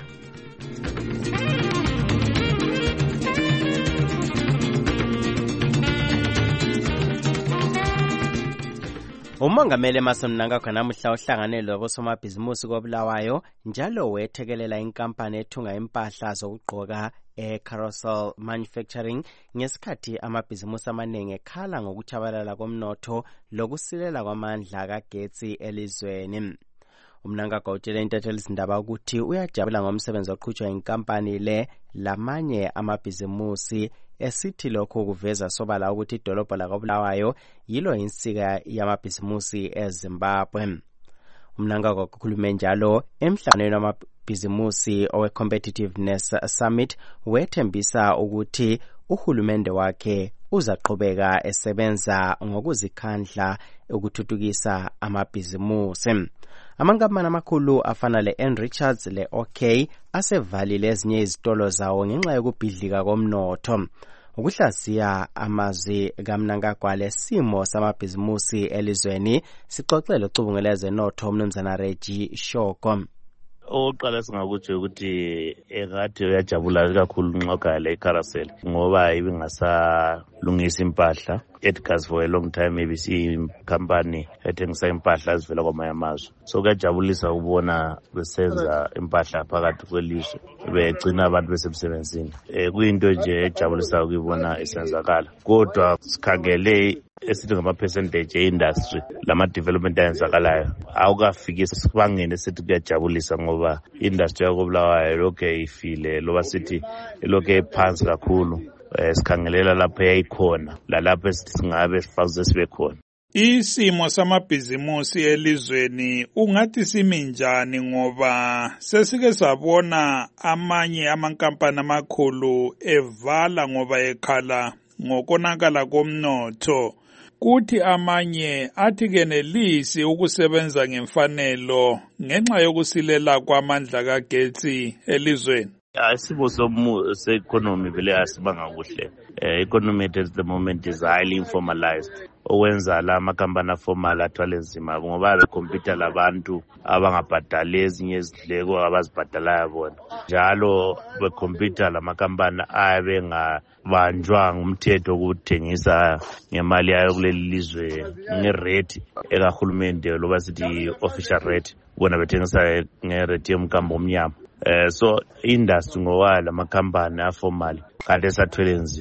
Umongameli Emmerson Mnangagwa namuhla uhlangane labosomabhizimusi koBulawayo njalo wethekelela inkampani ethunga impahla zokugqoka eCarousel Manufacturing ngesikhathi amabhizimusi amaningi ekhala ngokutshabalala komnotho lokusilela kwamandla kagetsi elizweni. uMnangagwa utshele intathelizindaba ukuthi uyajabula ngomsebenzi oqhutshwa inkampani le lamanye amabhizimusi, esithi lokho kuveza sobala ukuthi idolobha lakoBulawayo yilo insika yamabhizimusi eZimbabwe. uMnangagwa ukhulume njalo emhlanganweni wamabhizimusi owe-Competitiveness Summit wethembisa ukuthi uhulumende wakhe uzaqhubeka esebenza ngokuzikhandla ukuthuthukisa amabhizimusi. Amankampani amakhulu afana le-N Richards le-OK asevalile ezinye izitolo zawo ngenxa yokubhidlika komnotho. Ukuhlaziya amazwi kaMnangagwa lesimo samabhizimusi elizweni sixoxele ucubunguleze notho uMnumzana Reggie Shoko. Oqala singakutsho ukuthi engathi uyajabula kakhulu nxoka le Carousel ngoba ibingasalungisa impahla. Edcars for a long time maybe si company ethengisa impahla ezivela kwamanye amazwe. So kuyajabulisa ukubona besenza impahla phakathi kwelizwe begcina abantu besemsebenzini. Kuyinto nje ejabulisa ukubona isenzakala. Kodwa sikhangele esithi ngama-percentage e-industry lama-development ayenzakalayo awukafiki esibangeni esithi kuyajabulisa ngoba industry yakoBulawayo lokhe ifile loba sithi lokhe phansi kakhulu. Sikhangelela lapho yayikhona lalapho singabe sifaze sibe khona. Isimo samabhizimusi elizweni ungathi simi njani ngoba sesike sabona amanye amankampani amakhulu evala ngoba ekhala ngokonakala komnotho, kuthi amanye athi kenelisi ukusebenza ngemfanelo ngenxa yokusilela kwamandla kagetsi elizweni. Isimo se-economy vele asibanga kuhle. Economy at the moment is highly informalized. Owenza la makampani aformal athwale nzima ngoba bekhompyutha labantu abangabhadali ezinye izidleko abazibhadalayo bona. Njalo bekhompyutha la makampani abe ngabanjwa ngumthetho ukuthengisa ngemali yayo kuleli lizwe ngerate ekahulumende loba sithi official rate, bona bethengisa ngerate yomkambo omnyama. So industry ngowayo lamakhampani aformal kade sathwele nzima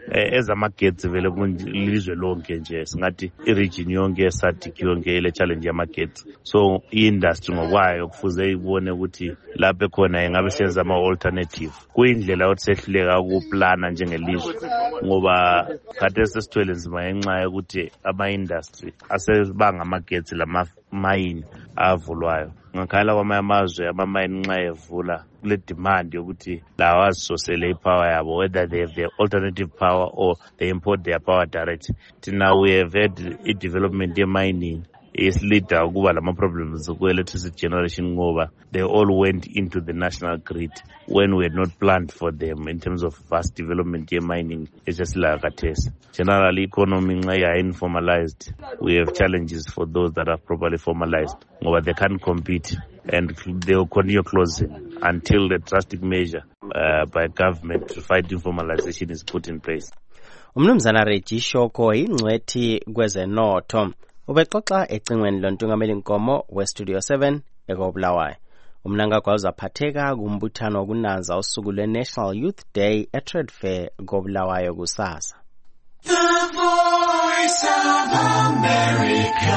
ezamagetsi vele kulizwe lonke nje singathi i-region yonke ye-SADC yonke ile challenge yamagetsi. So i-industry ngokwayo kufuze ibone ukuthi lapho khona ingabe senza ama-alternative kuyindlela yokuthi sehluleka ukuplana njengelizwe ngoba khathesi sesithwele nzima ngenxa yokuthi ama-industry asebanga amagetsi lama-mayini avulwayo. Ngakhala kwamanye amazwe ama-mayini nxa evula kule demand yokuthi lawa azisosele ipower yabo, whether they have their alternative power or they import their power direct. Now we have had i-development ye-mining isilida ukuba lama-problems ku-electricity generation ngoba they all went into the national grid when we had not planned for them in terms of vast development ye-mining esesilayo. Generally, economy nxa ya-informalized, we have challenges for those that are properly formalized ngoba they can't compete and they will continue closing until the drastic measure by government to fight informalization is put in place. Umnumzana Reggie Shoko ingcwethi kwezenotho ubexoxa ecingweni lontungameli Nkomo we-Studio 7 ekobulawayo. Umnangagwa uzaphatheka kumbuthano wokunaza usuku lwe-National Youth Day e-Trade Fair kobulawayo kusasa. The Voice of America,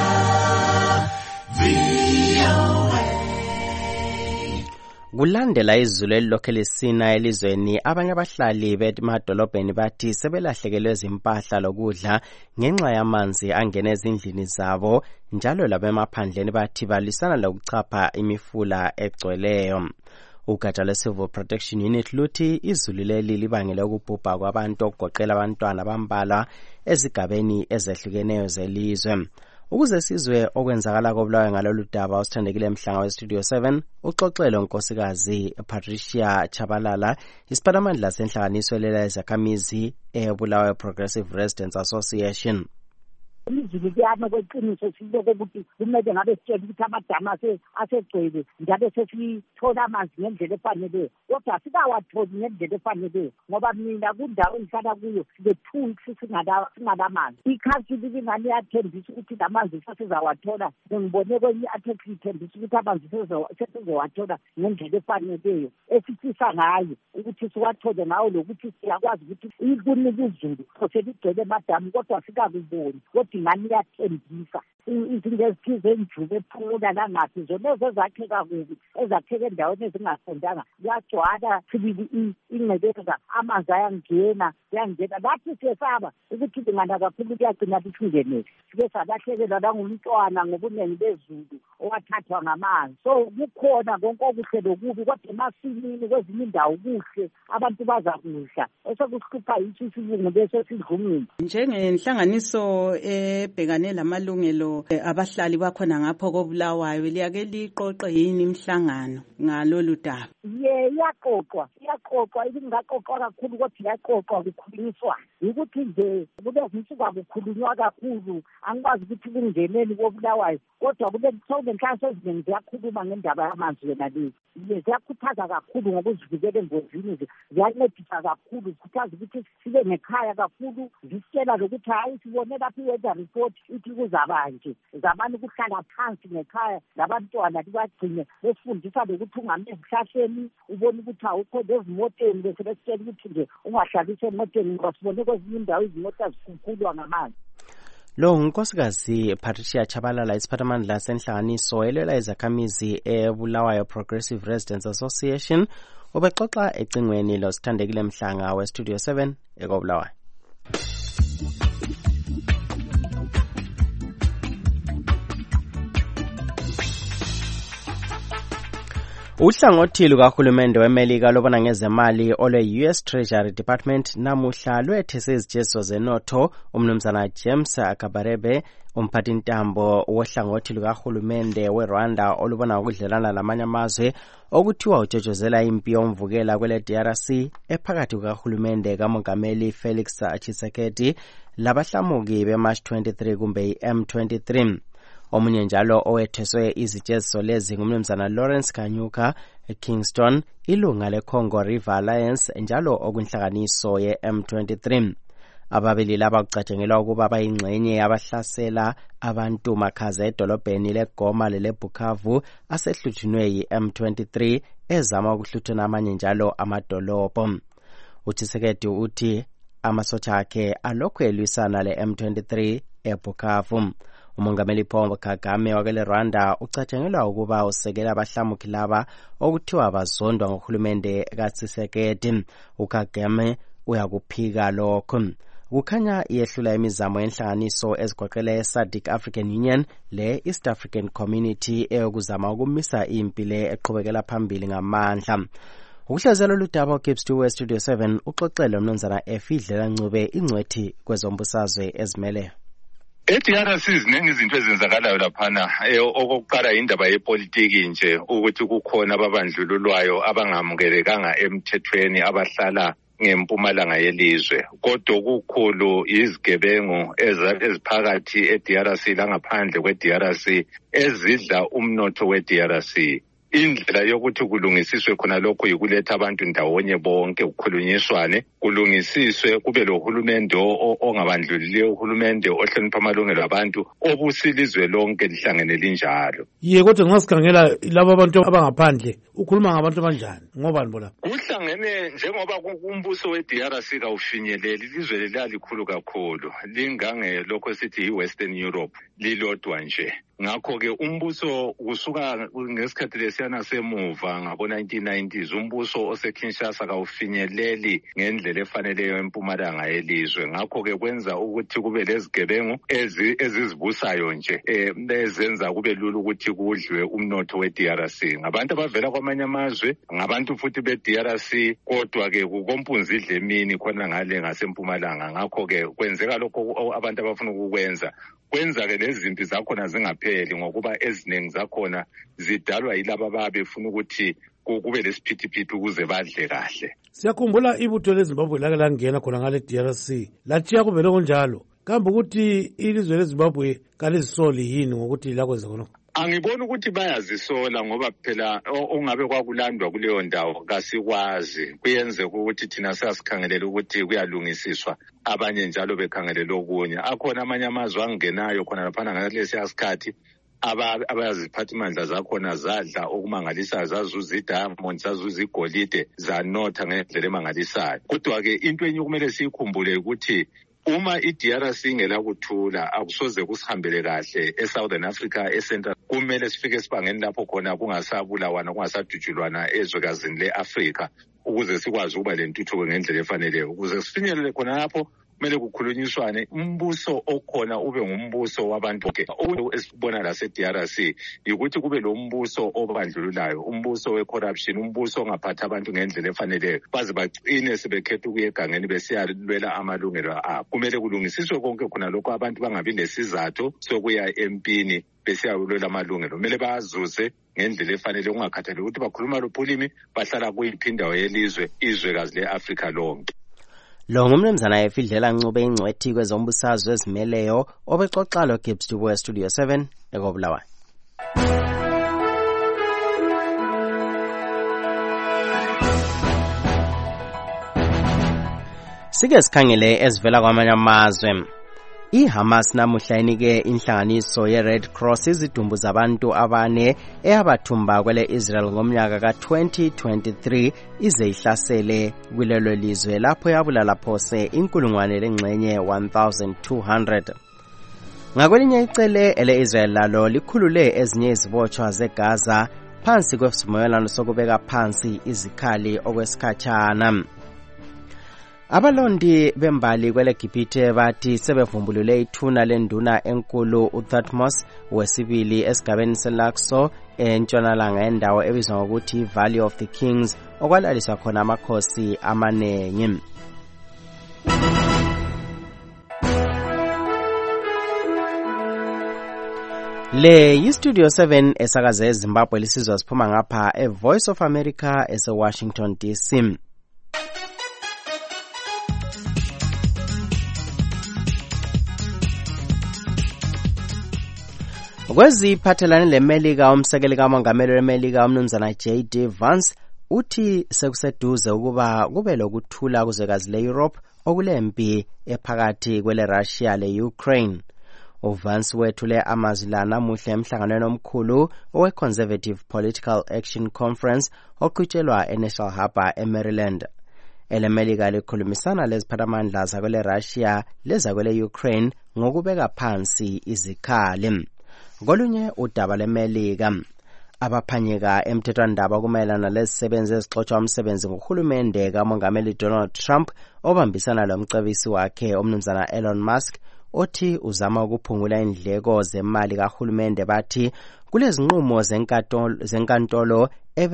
VOA. Kulandela izulu elilokhe lisina elizweni, abanye abahlali bemadolobheni bathi sebelahlekelwe izimpahla lokudla ngenxa yamanzi angena ezindlini zabo, njalo labemaphandleni bathi balisana lokuchapha imifula egcweleyo. Ugatsha lwe-Civil Protection Unit luthi izulu leli libangele ukubhubha kwabantu okugoqela abantwana bambalwa ezigabeni ezehlukeneyo zelizwe. Ukuze sizwe okwenzakala kobulawayo ngalolu daba, usithandekile Mhlanga we-Studio 7 uxoxele unkosikazi Patricia Chabalala, isiphathimandla senhlanganiso elela izakhamizi eBulawayo Progressive Residents Association. Imizulu kuyana kweqiniso siloko ukuthi kumele ngabe sitshela ukuthi amadama asegcwele njalo sesithola amanzi ngendlela efaneleyo, kodwa asikawatholi ngendlela efaneleyo ngoba mina kundawo engihlala kuyo le-2 weeks singalamanzi. Ikhansili lingani yathembisa ukuthi lamanzi sesizawathola, ngibone kwenye i-article ithembisa ukuthi amanzi sesizowathola ngendlela efaneleyo esifisa ngayo ukuthi siwathole ngawo, lokuthi siyakwazi ukuthi ikunika izulu seligcwele emadamu kodwa sikakuboni. Ngani yathembisa izinto ezithize enjuba ephula langaphi zonezo ezakheka kubi, ezakheka endaweni ezingaqondanga, kuyagcwala sibili ingcebeza, amanzi ayangena. Bathi siyesaba ukuthi lingana kakhulu kuyagcina lisingenele. Sike salahlekelwa langumntwana ngobunengi bezulu owathathwa ngamanzi. So kukhona konke okuhle lokubi, kodwa emasimini kwezinye indawo kuhle, abantu bazakudla. Esekuhlupha yithi isibungu bese sidlungile. Njengenhlanganiso ebhekane lamalungelo abahlali bakhona ngapho kobulawayo, liyake liqoqe yini imhlangano ngalolu daba? Iyaqoqwa ingaqoqwa kakhulu, kodwa iyaqoqwa kukhulunyiswa. Yikuthi nje kulezinsuku akukhulunywa kakhulu, angikwazi ukuthi kungeneni kobulawayo, kodwa kunenhlanganiso eziningi ziyakhuluma ngendaba yamanzi yona leyi. Ziyakhuthaza kakhulu ngoba uzivikele engozini, ziyancedisa kakhulu, zikhuthaza ukuthi sibe nekhaya kakhulu, zisitshela lokuthi hayi sibone lapha i-weather report ithi kuzabanje, zamani kuhlala phansi ngekhaya labantwana libagcine, besifundisa lokuthi ungame ezihlahleni ubone ukuthi awukho lezimoteni, bese besitshela ukuthi nje ungahlalisi emoteni ngoba sibone kwezinye indawo izimota zikhukhulwa ngamanzi. Lo unkosikazi Patricia Chabalala, isiphathimandla senhlanganiso elela izakhamizi eBulawayo Progressive Residents Association, ubexoxa ecingweni losithandekile Mhlanga we-Studio 7 ekobulawayo. Uhlangothi lukahulumende weMelika lobona ngezemali olwe-US Treasury Department namuhla lwethese izijeziso zenotho umnumzana James Kabarebe, umphathintambo wohlangothi lukahulumende weRwanda olubona ukudlelana lamanye amazwe okuthiwa ujojozela impi yomvukela kwele DRC ephakathi kukahulumende kamongameli Felix Tshisekedi labahlamuki beMarch 23 kumbe i-M23. Omunye njalo owetheswe izijeziso lezi ngumnumzana Lawrence Kanyuka Kingston, ilunga leCongo River Alliance njalo okunhlanganiso ye-M23. Ababili laba kucatshangelwa ukuba bayingxenye abahlasela abantu makhaza edolobheni leGoma leleBukavu asehlutshunwe yi-M23 ezama ukuhluthuna amanye njalo amadolobho. Utshisekedi uthi amasotsha akhe alokhu elwisana le-M23 eBukavu. Umongameli Paul Kagame wakele Rwanda ucatshangelwa ukuba usekela abahlamuki laba okuthiwa bazondwa ngohulumende kaTsisekedi. uKagame uyakuphika lokho. Kukhanya yehlula imizamo yenhlanganiso ezigoqela SADC African Union le-East African Community eyokuzama ukumisa impi le eqhubekela phambili ngamandla. Ukuhlazelo ludaba uGibbs 2 West Studio 7 uxoxele umnumzana Efidlela Ncube ingcwethi kwezombusazwe ezimeleyo. EDRC ziningi izinto ezenzakalayo laphana. Okokuqala indaba yepolitiki nje ukuthi kukhona ababandlululwayo abangamukelekanga emthethweni abahlala ngempumalanga yelizwe. Kodwa kukhulu izigebengu eziphakathi eDRC langaphandle kweDRC ezidla umnotho weDRC. Indlela yokuthi kulungisiswe khona lokho yikuletha abantu ndawonye bonke kukhulunyiswane, kulungisiswe kube lohulumende ongabandlulileyo, uhulumende ohlonipha amalungelo abantu, obusilizwe lonke lihlangene linjalo. Kodwa ngasikhangela labo abantu abangaphandle ukhuluma ngabantu abanjani ngobani bona? Kuhlangene njengoba umbuso weDRC kawufinyeleli, ilizwe lelikhulu kakhulu, lingange lokho sithi iWestern Europe lilodwa nje. Ngakho-ke umbuso kusuka ngesikhathi lesiyana semuva ngabo-1990s umbuso oseKinshasa kawufinyeleli ngendlela efaneleyo empumalanga yelizwe. Ngakho-ke kwenza ukuthi kube lezigebengu ezizibusayo nje ezenza kube lula ukuthi kudliwe umnotho weDRC. Ngabantu abavela kwamanye amazwe, ngabantu futhi beDRC, kodwa-ke kukompunzidla emini khona ngale ngasempumalanga. Ngakho-ke kwenzeka lokho abantu abafuna ukukwenza. Kwenza-ke lezimpi zakhona zingapheli ngokuba eziningi zakhona zidalwa yilaba ababefuna ukuthi kube lesiphithiphithi ukuze badle kahle. Siyakhumbula ibutho leZimbabwe lake langena khona ngale DRC latshiya kuvele kunjalo. Kambe ukuthi ilizwe leZimbabwe kalizisoli yini ngokuthi lakwenza khona? Angiboni ukuthi bayazisola ngoba phela ongabe kwakulandwa kuleyo ndawo kasikwazi. Kuyenzeka ukuthi thina sasikhangelela ukuthi kuyalungisiswa, abanye njalo bekhangelela okunye. Akhona amanye amazwe angenayo khona laphana ngalesi sikhathi abaziphathimandla zakhona zadla okumangalisayo, zazuza idiamond, zazuza igolide, zanotha ngendlela emangalisayo. Kodwa-ke into enye kumele siyikhumbule ukuthi uma iDRC ingelakuthula akusoze kusihambele kahle eSouthern Africa, eCentral. Kumele sifike sibangeni lapho khona kungasabulawana, kungasadutshulwana ezwekazini leAfrika ukuze sikwazi ukuba lentuthuko ngendlela efaneleyo. Ukuze sifinyelele khona lapho kumele kukhulunyiswane, umbuso okhona ube ngumbuso wabantu bonke. Esibona la seDRC ukuthi kube lo mbuso obandlululayo, umbuso wecorruption, umbuso ongaphatha abantu ngendlela efaneleyo, baze bagcine sebekhetha ukuya egangeni besiyalwela amalungelo abo. Kumele kulungisiswe konke khona lokho, abantu bangabi nesizathu sokuya empini besiyalwela amalungelo. Kumele bazuze ngendlela efanele, ungakhathali ukuthi bakhuluma luphi ulimi, bahlala kuyiphi indawo yelizwe, izwekazi leAfrika lonke. Lo ngumnumzana Efidlela Ncube ingcwethi kwezombusazwe ezimeleyo obexoxa loGibbs 2 West Studio 7 ekobulawayo. Sike sikhangele ezivela kwamanye amazwe. IHamas namuhla inike inhlanganiso yeRed Cross izidumbu zabantu abane eyabathumba kwele Israel ngomnyaka ka-2023 ize ihlasele kulelo lizwe lapho yabulala phose inkulungwane lengxenye 1200. Ngakwelinye icele ele-Israel lalo likhulule ezinye izibotshwa zeGaza phansi kwesivumelwano sokubeka phansi izikhali okwesikhatshana. Abalondi bembali kweleGibhithe bathi sebevumbulule ithuna lenduna enkulu uThutmose wesibili esigabeni seLaxo entshonalanga endawo ebizwa ngokuthi Valley of the Kings okwalaliswa khona amakhosi amanengi. Le yiStudio 7 esakaze eZimbabwe lisizwa siphuma ngapha eVoice of America eseWashington DC. Kweziphathelane leMelika, umsekeli kamongameli weMelika umnumzana J.D. Vance uthi sekuseduze ukuba kube lokuthula kuzwekazi leEurope okulempi ephakathi kweleRussia leUkraine. uVance wethule amazwi la namuhla emhlanganweni omkhulu owe-Conservative Political Action Conference oqhutshelwa eNational Harbour eMaryland. elemelika likhulumisana leziphathamandla zakwele Russia lezakwele Ukraine ngokubeka phansi izikhali. Kolunye udaba lemelika, abaphanyeka emthethwandaba kumayelana lezisebenzi ezixotshwa umsebenzi nguhulumende kamongameli Donald Trump obambisana lomcebisi wakhe umnumzana Elon Musk othi uzama ukuphungula indleko zemali kahulumende. Bathi kulezinqumo zenkantolo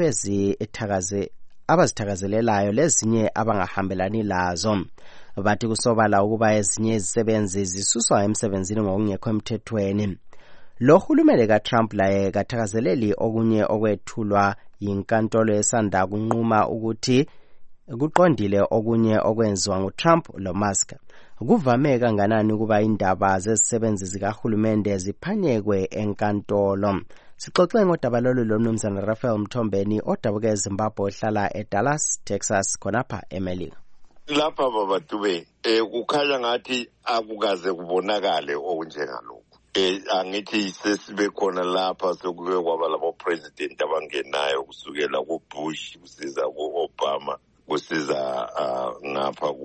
abazithakazelelayo lezinye abangahambelani lazo. Bathi kusobala ukuba ezinye izisebenzi zisuswa emsebenzini ngokungekho emthethweni. Lo hulumende kaTrump laye kathakazeleli okunye okwethulwa yinkantolo esanda kunquma ukuthi kuqondile okunye okwenziwa nguTrump lo Musk. Kuvame kanganani ukuba indaba zezisebenzi zikahulumende ziphanyekwe enkantolo. Sixoxe ngodaba lolu lomnumzana Raphael Mthombeni odabuka eZimbabwe ohlala eDallas, Texas khonapha eMelika. Lapha babatube kukhanya ngathi akukaze kubonakale okunjengalokho. Angithi sesibe khona lapha sokuke kwaba labo president abangenayo kusukela kuBush kusiza kuObama kusiza ngapha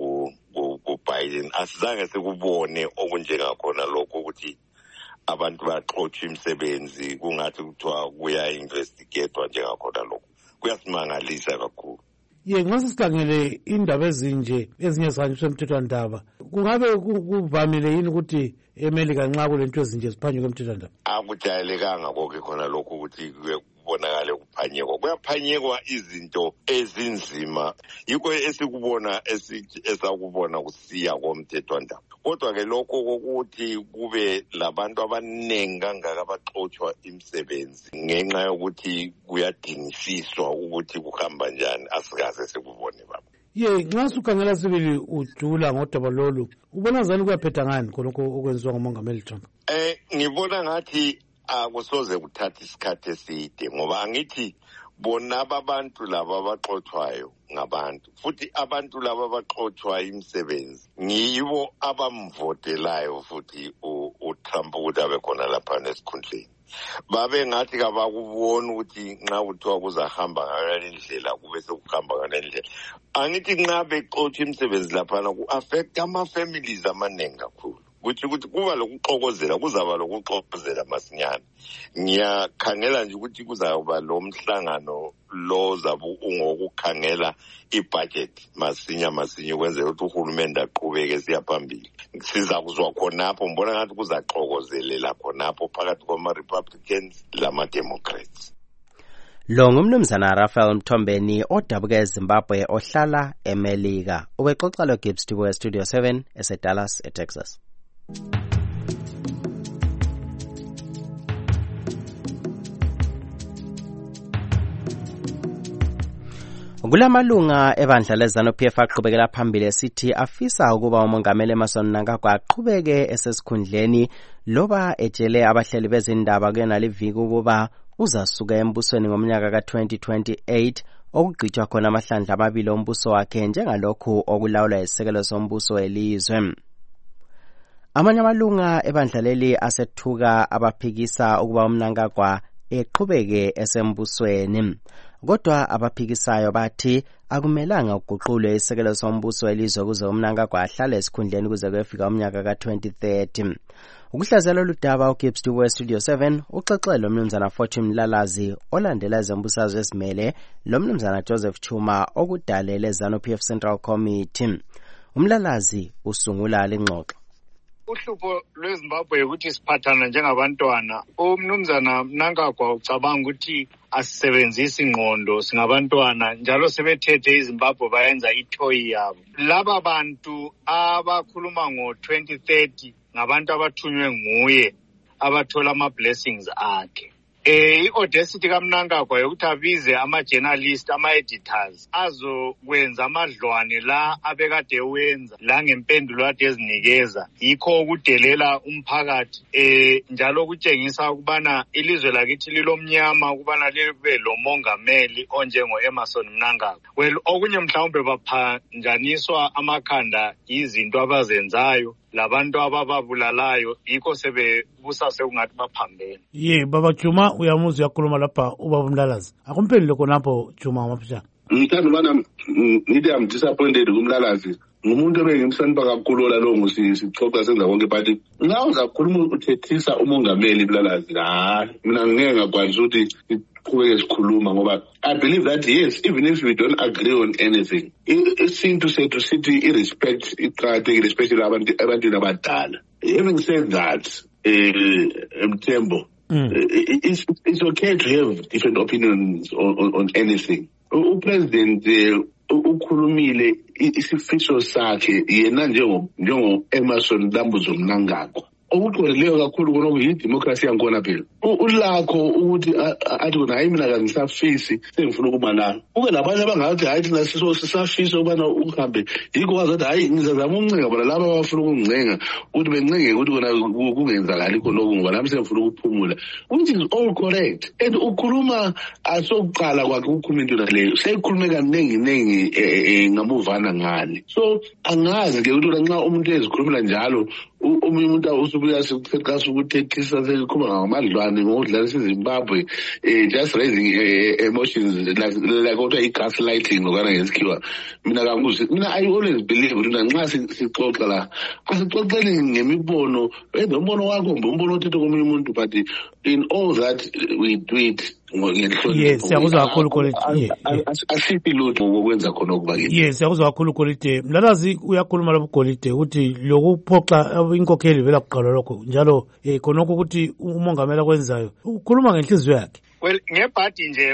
kuBiden. Asizange sikubone okunjengakhona lokho ukuthi abantu baxotsha imisebenzi kungathi kuthiwa kuya-investigatewa njengakhona lokho. Kuyasimangalisa kakhulu. Nxa sikhangele indaba ezinje ezinye zihanjiswa emthethwandaba, kungabe kuvamile yini ukuthi eMelika nxa kulento ezinje ziphanyekwe emthethwandaba? Akujayelekanga konke khona lokho ukuthi kubonakale kuphanyekwa. Kuyaphanyekwa izinto ezinzima. Yikho esikubona esakubona kusiya komthethwandaba. Kodwa-ke lokho kokuthi kube labantu abaningi kangaka abaxotshwa imisebenzi ngenxa yokuthi kuyadingisiswa ukuthi kuhamba njani, asikaze sikubone baba. Nxa sukhangela sibili ujula ngodaba lolu, ubona zani kuyaphetha ngani khonokho okwenziwa ngumongameli Trump? Ngibona ngathi akusoze kuthatha isikhathi eside ngoba angithi bona abantu laba abaxothwayo ngabantu, futhi abantu laba abaxothwa imisebenzi ngibo abamvotelayo futhi uTrump ukuthi abe khona lapha nesikhundleni. Babe ngathi kabakubona ukuthi nxa kuthiwa kuzahamba ngale ndlela kube sekuhamba ngale ndlela. Angithi nxa bexotsha imisebenzi laphana ku-affect ama-families amaningi kakhulu. Ukuthi kuba lokuxokozela, kuzaba lokuxokozela masinyane. Ngiyakhangela nje ukuthi kuzaba lo mhlangano lo zabu ungokukhangela ibudget masinya ukwenzela ukuthi uhulumende aqhubeke siya phambili. Siza kuzwa khonapho, mbona ngathi kuzaxokozelela khonapho phakathi kwama-Republicans lama-Democrats. Lo ngumnumzana Raphael Mthombeni odabuka eZimbabwe ohlala eMelika. Ubexoxa lo Gibbs Tibo Studio 7 eseDallas eTexas. Kulamalunga ebandla leZANU-PF aqhubekela phambili esithi afisa ukuba umongameli Emmerson Mnangagwa aqhubeke esesikhundleni loba etshele abahleli bezindaba kuyona liviki ukuba uzasuka embusweni ngomnyaka ka-2028 okugqitshwa khona amahlandla amabili ombuso wakhe njengalokhu okulawulwa isisekelo sombuso welizwe. Amanye amalunga ebandla leli asethuka abaphikisa ukuba uMnangagwa eqhubeke esembusweni. Kodwa abaphikisayo bathi akumelanga uguqulwe isisekelo sombuso welizwe kuze uMnangagwa ahlale esikhundleni kuze kuyefika umnyaka ka-2030. Ukuhlazela ludaba uGibbs Tibo Studio 7 uxoxe lo mnumzana Fortune Mlalazi olandela ezembusazwe esimele lo mnumzana Joseph Chuma okudalele ZANU-PF Central Committee. Umlalazi usungula lengxoxo. Uhlupho lweZimbabwe ukuthi siphathana njengabantwana. Umnumzana Mnangagwa ucabanga ukuthi asisebenzisi ingqondo singabantwana njalo sebethethe iZimbabwe bayenza ithoyi yabo. Laba bantu abakhuluma ngo-2030 ngabantu abathunywe nguye abathola ama-blessings akhe. I-audacity kaMnangagwa yokuthi abize ama-journalist, ama-editors azokwenza amadlwane la abekade wenza la ngempendulo ade ezinikeza yikho ukudelela umphakathi njalo kutshengisa ukubana ilizwe lakithi lilomnyama ukubana libe lo mongameli onjengo-Emmerson Mnangagwa. Well, okunye mhlawumbe baphanjaniswa amakhanda izinto abazenzayo labantu abababulalayo yikho sebebusa sekungathi baphambene. Baba Chuma uyamuzwa yakhuluma lapha ubaba Mlalazi. Akumphendule khonapho Chuma mapha. ngithanda ubana ngithi I'm disappointed kumlalazi ngumuntu ebengimhlonipha kakhulu la lo sixoxa senza konke but ngawo uzakhuluma uthethisa umongameli Mlalazi mina ngeke ngakwazi ukuthi siqhubeke sikhuluma ngoba I believe that yes, even if we don't agree on anything, isintu sethu sithi irespect iqakathekile, especially abantu abadala. Having said that, Mthembo, it's okay to have different opinions on anything. President ukhulumile isifiso sakhe yena njengo Emerson Dambuzo Mnangagwa. Okuqondileyo kakhulu ngoba yidemocracy yakhona phela. Ulakho ukuthi athi kona hayi mina kangisafisi sengifuna ukuba la. Uke labanye abangathi hayi thina sisafisa ubana uhambe. Yikho wazathi hayi ngizazama ukuncenga bona laba abafuna ukuncenga ukuthi bencenge ukuthi kona kungenzakala khona ngoba nami sengifuna ukuphumula. Which is all correct. And ukhuluma asokuqala kwakhe ukukhuluma into leyo. Seyikhulume kaningi ngamuvana ngani. So angazi ke ukuthi nxa umuntu ezikhulumela njalo umuntu usubuya sikuthekasa ukuthethisa sekukhuma ngamadlwane ngokudlalisa iZimbabwe just raising emotions like what I gaslighting ngokana ngesikhiwa mina kanguzi mina I always believe ukuthi nxa sixoxa la asixoxeni ngemibono umbono wakho umbono othethe komunye umuntu but in all that we do it yes siyakuzwa kakhulu Kolide asithi lutho ngokwenza khona okubakile yes siyakuzwa kakhulu Kolide Mlalazi uyakhuluma lapho Kolide ukuthi lokuphoxa inkokheli vela kuqala lokho njalo khonokho ukuthi umongameli akwenzayo ukhuluma ngenhliziyo yakhe. Well ngebhadi nje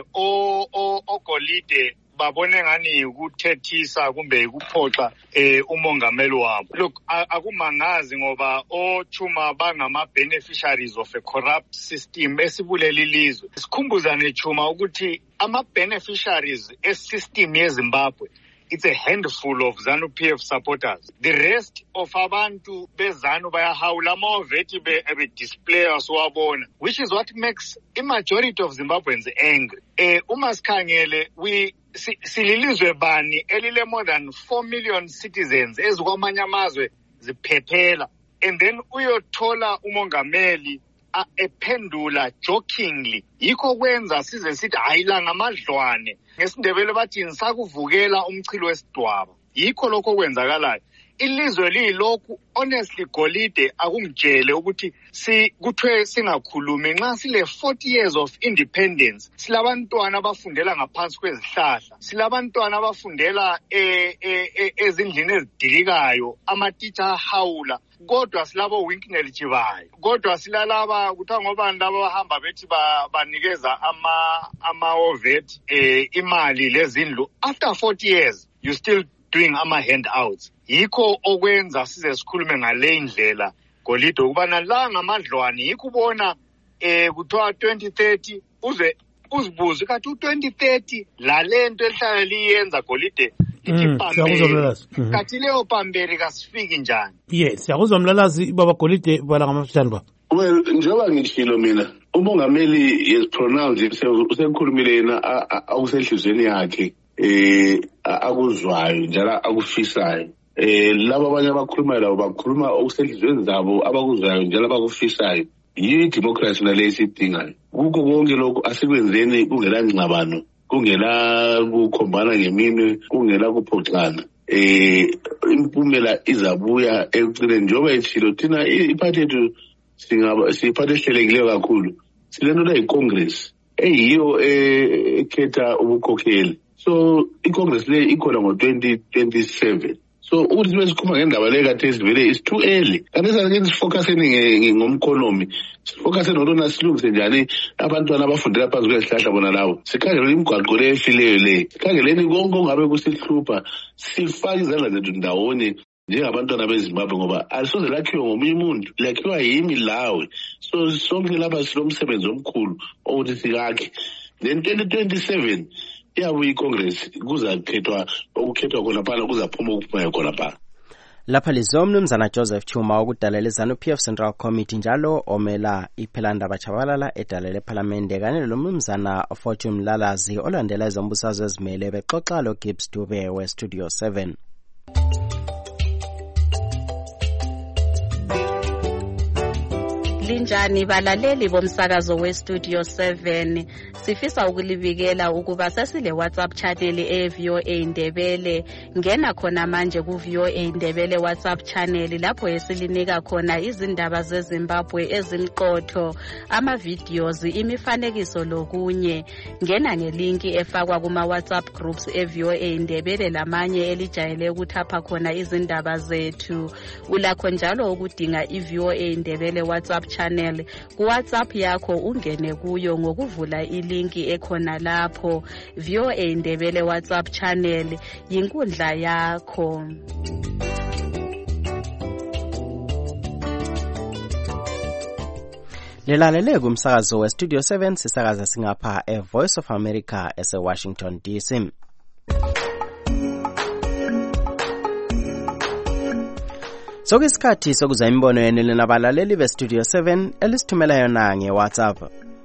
oGolide babone ngani ukuthethisa kumbe ukuphoxa umongameli wabo. Look akumangazi ngoba oChuma bangama beneficiaries of a corrupt system esibulele ilizwe. Sikhumbuzane Chuma ukuthi ama beneficiaries esystem yeZimbabwe it's a handful of ZANU-PF supporters. The rest of abantu bezanu bayahawula amaveti display aswabona, which is what makes a majority of Zimbabweans angry. Umaskangele sililizwe bani elile more than 4 million citizens ezikwamanye amazwe ziphephela, and then uyothola umongameli ephendula jokingly. Yikho kwenza size sithi hayila ngamadlwane ngesindebele bathi ngisakuvukela umchilo wesidwaba. Yikho lokho kwenzakalayo. Ilizwe lilokhu honestly Golide akungitshele ukuthi kuthwe singakhulumi nxa sile 40 years of independence. Silabantwana abafundela ngaphansi kwezihlahla, silabantwana abafundela ezindlini ezidilikayo, amateacher ahawula, kodwa silabo Winknell Chivayo, kodwa silalaba kuthiwa ngobani laba bahamba bethi banikeza ama-ovet imali lezindlu. After 40 years you still doing ama-handouts. Yikho okwenza size sikhulume ngale indlela Golide ukubana la ngamadlwane yikho ubona kuthiwa 2030 uzibuze kathi u2030 la lento elihlala liyenza Golide ithi pamberi kathi leyo pamberi kasifiki njani. Yes siyakuzwa Mlalazi baba Golide bala ngamafishani ba. Well njengoba ngishilo mina umongameli yes pronounce himself usekhulumile yena akusehlizweni yakhe akuzwayo njalo akufisayo. Laba abanye abakhuluma labo bakhuluma okusehlizweni zabo abakuzwayo njalo abakufisayo. Yiyo democracy nale sidingayo. Kukho konke lokho asikwenzeni kungela ngxabano, kungela kukhombana ngeminwe, kungela kuphoxana. Impumela izabuya ekucineni njengoba ethilo thina iphathi yethu siyiphathe ehlelekileyo kakhulu. Silento la iCongress eyiyo ekhetha ubukhokheli. So iCongress le ikhona ngo-2027. So ukuthi besikhuluma ngendaba le kade sivele is too early. Kanti sake sifocuseni ngomkhonomi. Sifocuse nolona silungise njani abantwana abafundela phansi kwezihlahla bona labo. Sikhangele imigwaqo le efileyo le. Sikhangeleni konke ongabe kusihlupha. Sifake izandla zethu ndawonye njengabantwana beZimbabwe ngoba alisoze lakhiwe ngomunye umuntu, lakhiwa yimi lawe. So sonke lapha silomsebenzi omkhulu ukuthi sikakhe. Then 2027 yabuya iCongress kuzakhethwa okukhethwa khona phana kuzaphuma okuphuma khona phana. Lapha lizomnumzana Joseph Chuma okudalela ZANU-PF Central Committee njalo omela iPhelanda Bachabalala edalele eParliament kanye lomnumzana Fortune Mlalazi olandela izombusazwe ezimele bexoxa lo Gibbs Dube we Studio 7. Linjani balaleli bomsakazo weStudio 7. Sifisa ukulibikela ukuba sesile WhatsApp channel eVOA Indebele. Ngena khona manje kuVOA Indebele WhatsApp channel lapho esilinika khona izindaba zeZimbabwe ezimqotho, ama-videos, imifanekiso lokunye. Ngena ngelinki efakwa kuma WhatsApp groups eVOA Indebele lamanye elijayele ukuthapha khona izindaba zethu. Ulakho njalo ukudinga iVOA Indebele WhatsApp channel ku WhatsApp yakho, ungene kuyo ngokuvula ilinki ekhona lapho. VOA Indebele WhatsApp channel yinkundla yakho. Lilalele kumsakazo weStudio 7 sisakaza singapha eVoice of America eseWashington DC. Sokusikhathi sokuza imbono yenu nabalaleli beStudio 7 elisithumela yona ngeWhatsApp.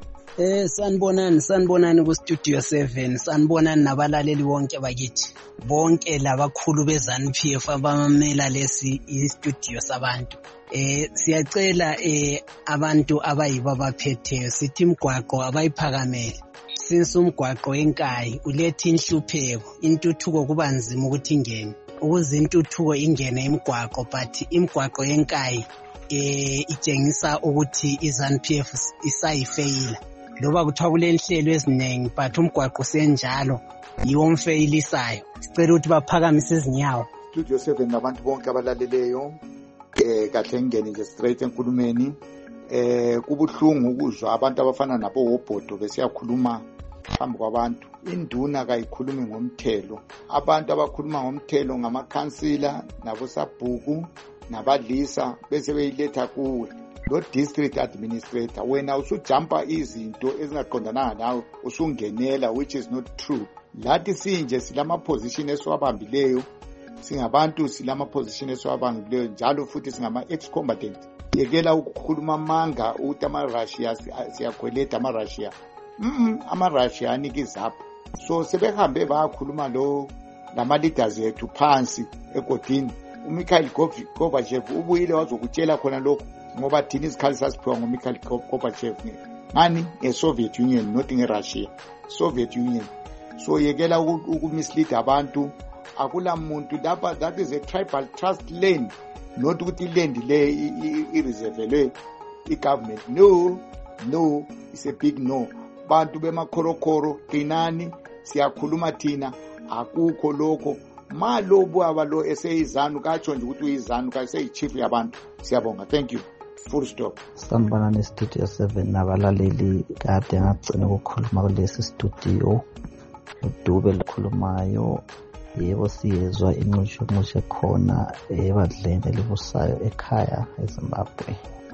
Sanibonani kuStudio 7. Sanibonani nabalaleli bonke bakithi. Bonke labakhulu beZANU-PF abamela lesi istudio sabantu. Siyacela abantu abayibo abaphetheyo sithi imgwaqo abayiphakamele. Since umgwaqo enkayi uletha inhlupheko, intuthuko kuba nzima ukuthi ingene. Ukuze intuthuko ingene imgwaqo, but imgwaqo yenkayi itshengisa ukuthi iZANU-PF isayifeyila. Loba kuthiwa kulenhlelo eziningi but umgwaqo senjalo yiwo mfeyilisayo. Sicela ukuthi baphakamise izinyawo. Studio 7 nabantu bonke abalaleleyo kahle ngene nje straight enkulumeni. Kubuhlungu ukuzwa abantu abafana nabo Wobhodo besiyakhuluma phambi kwabantu. Induna kayikhulumi ngomthelo. Abantu abakhuluma ngomthelo ngamakhansila nabosabhuku nabadlisa bese beyiletha kuwe. Lo district administrator wena usujumpa izinto ezingaqondananga nawe usungenela, which is not true. Lathi sinje silama position esiwabambileyo, singabantu silama position esiwabambileyo njalo futhi singama ex-combatant. Yekela ukukhuluma amanga ukuthi ama-Russia siyakweleta ama-Russia. Ama-Russia anikizapho. So sebehambe bayakhuluma lama leaders ethu phansi egodini. uMikhail Gorbachev ubuyile wazokutshela khona lokho ngoba thina izikhali sasiphiwa nguMikhail Gorbachev ngani eSoviet Union, not ngeRussia, Soviet Union. So yekela ukumislead abantu. Akula muntu lapha, that is a tribal trust land, not ukuthi land le ireservelwe igovernment. No, it's a big no. Bantu bemakhorokoro qinani, siyakhuluma thina, akukho lokho. Malobu abalo eseyizanu katsho nje ukuthi uyizanu kaseyichief yabantu. Siyabonga, thank you. Full stop. Sanibona neStudio 7 nabalaleli, kade ngagcina ukukhuluma kulesi studio. Udube likhulumayo, yebo siyezwa inqushu khona ebadleni elibusayo ekhaya eZimbabwe.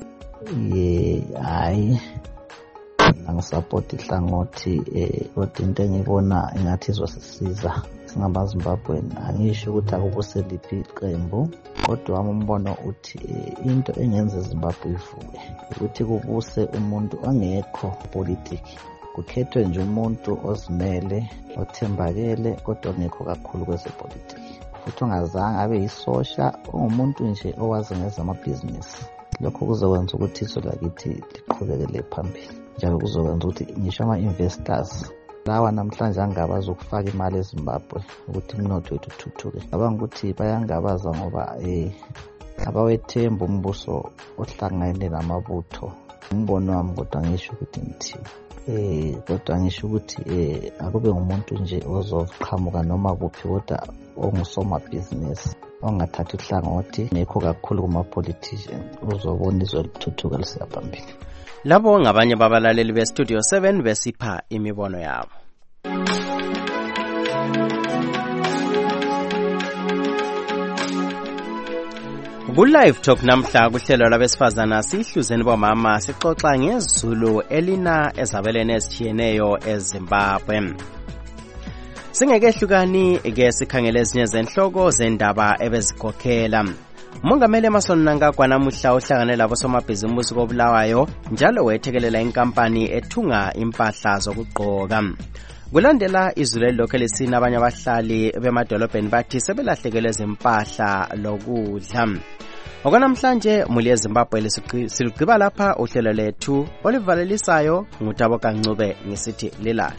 Hayi angisupport ihlangothi kodwa into engibona ingathi izosisiza singamaZimbabweni. Angisho ukuthi akubuseliphi iqembu, kodwa umbono uthi into engenza iZimbabwe ivuke ukuthi kubuse umuntu ongekho politiki, kukhethwe nje umuntu ozimele, othembakele, kodwa ongekho kakhulu kwezepolitiki, futhi ongazange abe yisosha, ungumuntu nje owazi ngezamabhizinisi. Lokho kuzokwenza ukuthi izwe lakithi liqhubekele phambili, njalo kuzokwenza ukuthi ngisho ama-investors lawa namhlanje angabazi ukufaka imali eZimbabwe ukuthi umnotho wethu uthuthuke. Cabanga ukuthi bayangabaza ngoba abawethemba umbuso ohlangene namabutho. Umbono wami kodwa ngisho ukuthi ngithini, kodwa ngisho ukuthi akube ngumuntu nje ozoqhamuka noma kuphi, kodwa ongusomabhizinisi, ongathatha ihlangothi nekho kakhulu kuma-politician, uzobona izwe lithuthuka lisiya phambili. Labo ngabanye babalaleli beStudio 7 besipha imibono yabo. Ku-Live Talk namhla kuhlelo lwabesifazana sihluzeni bomama sixoxa ngezulu elina ezabeleni ezitshiyeneyo eZimbabwe. Singekehlukani ke sikhangele ezinye zenhloko zendaba ebezikhokhela. Umongameli Emmerson Mnangagwa namuhla uhlangane labo somabhizimusi koBulawayo njalo wethekelela inkampani ethunga impahla zokugqoka. Kulandela izulu elilokhu lisina abanye abahlali bemadolobheni bathi sebelahlekelwe izimpahla lokudla. okwanamhlanje muli yezimbabwe siligqiba lapha uhlelo lethu olivalelisayo ngutabo kancube ngisithi lilahle.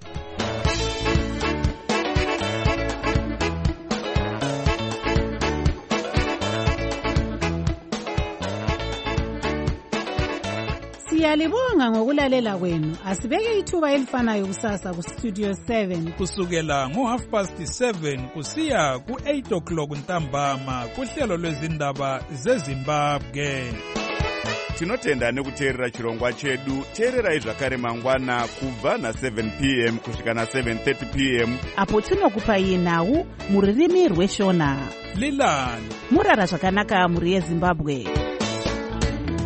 Siyalibonga ngokulalela kwenu. Asibeke ithuba elifanayo kusasa ku Studio 7 kusukela ngo7:30 kusiya ku8 ntambama kuhlelo lwezindaba zeZimbabwe. Tinotenda nekuteerera chirongwa chedu. Teererai zvakare mangwana kubva na7 p.m. kusvika na7:30 p.m. apo tinokupai nhau muririmi rweshona. Lilani murara zvakanaka muri yeZimbabwe.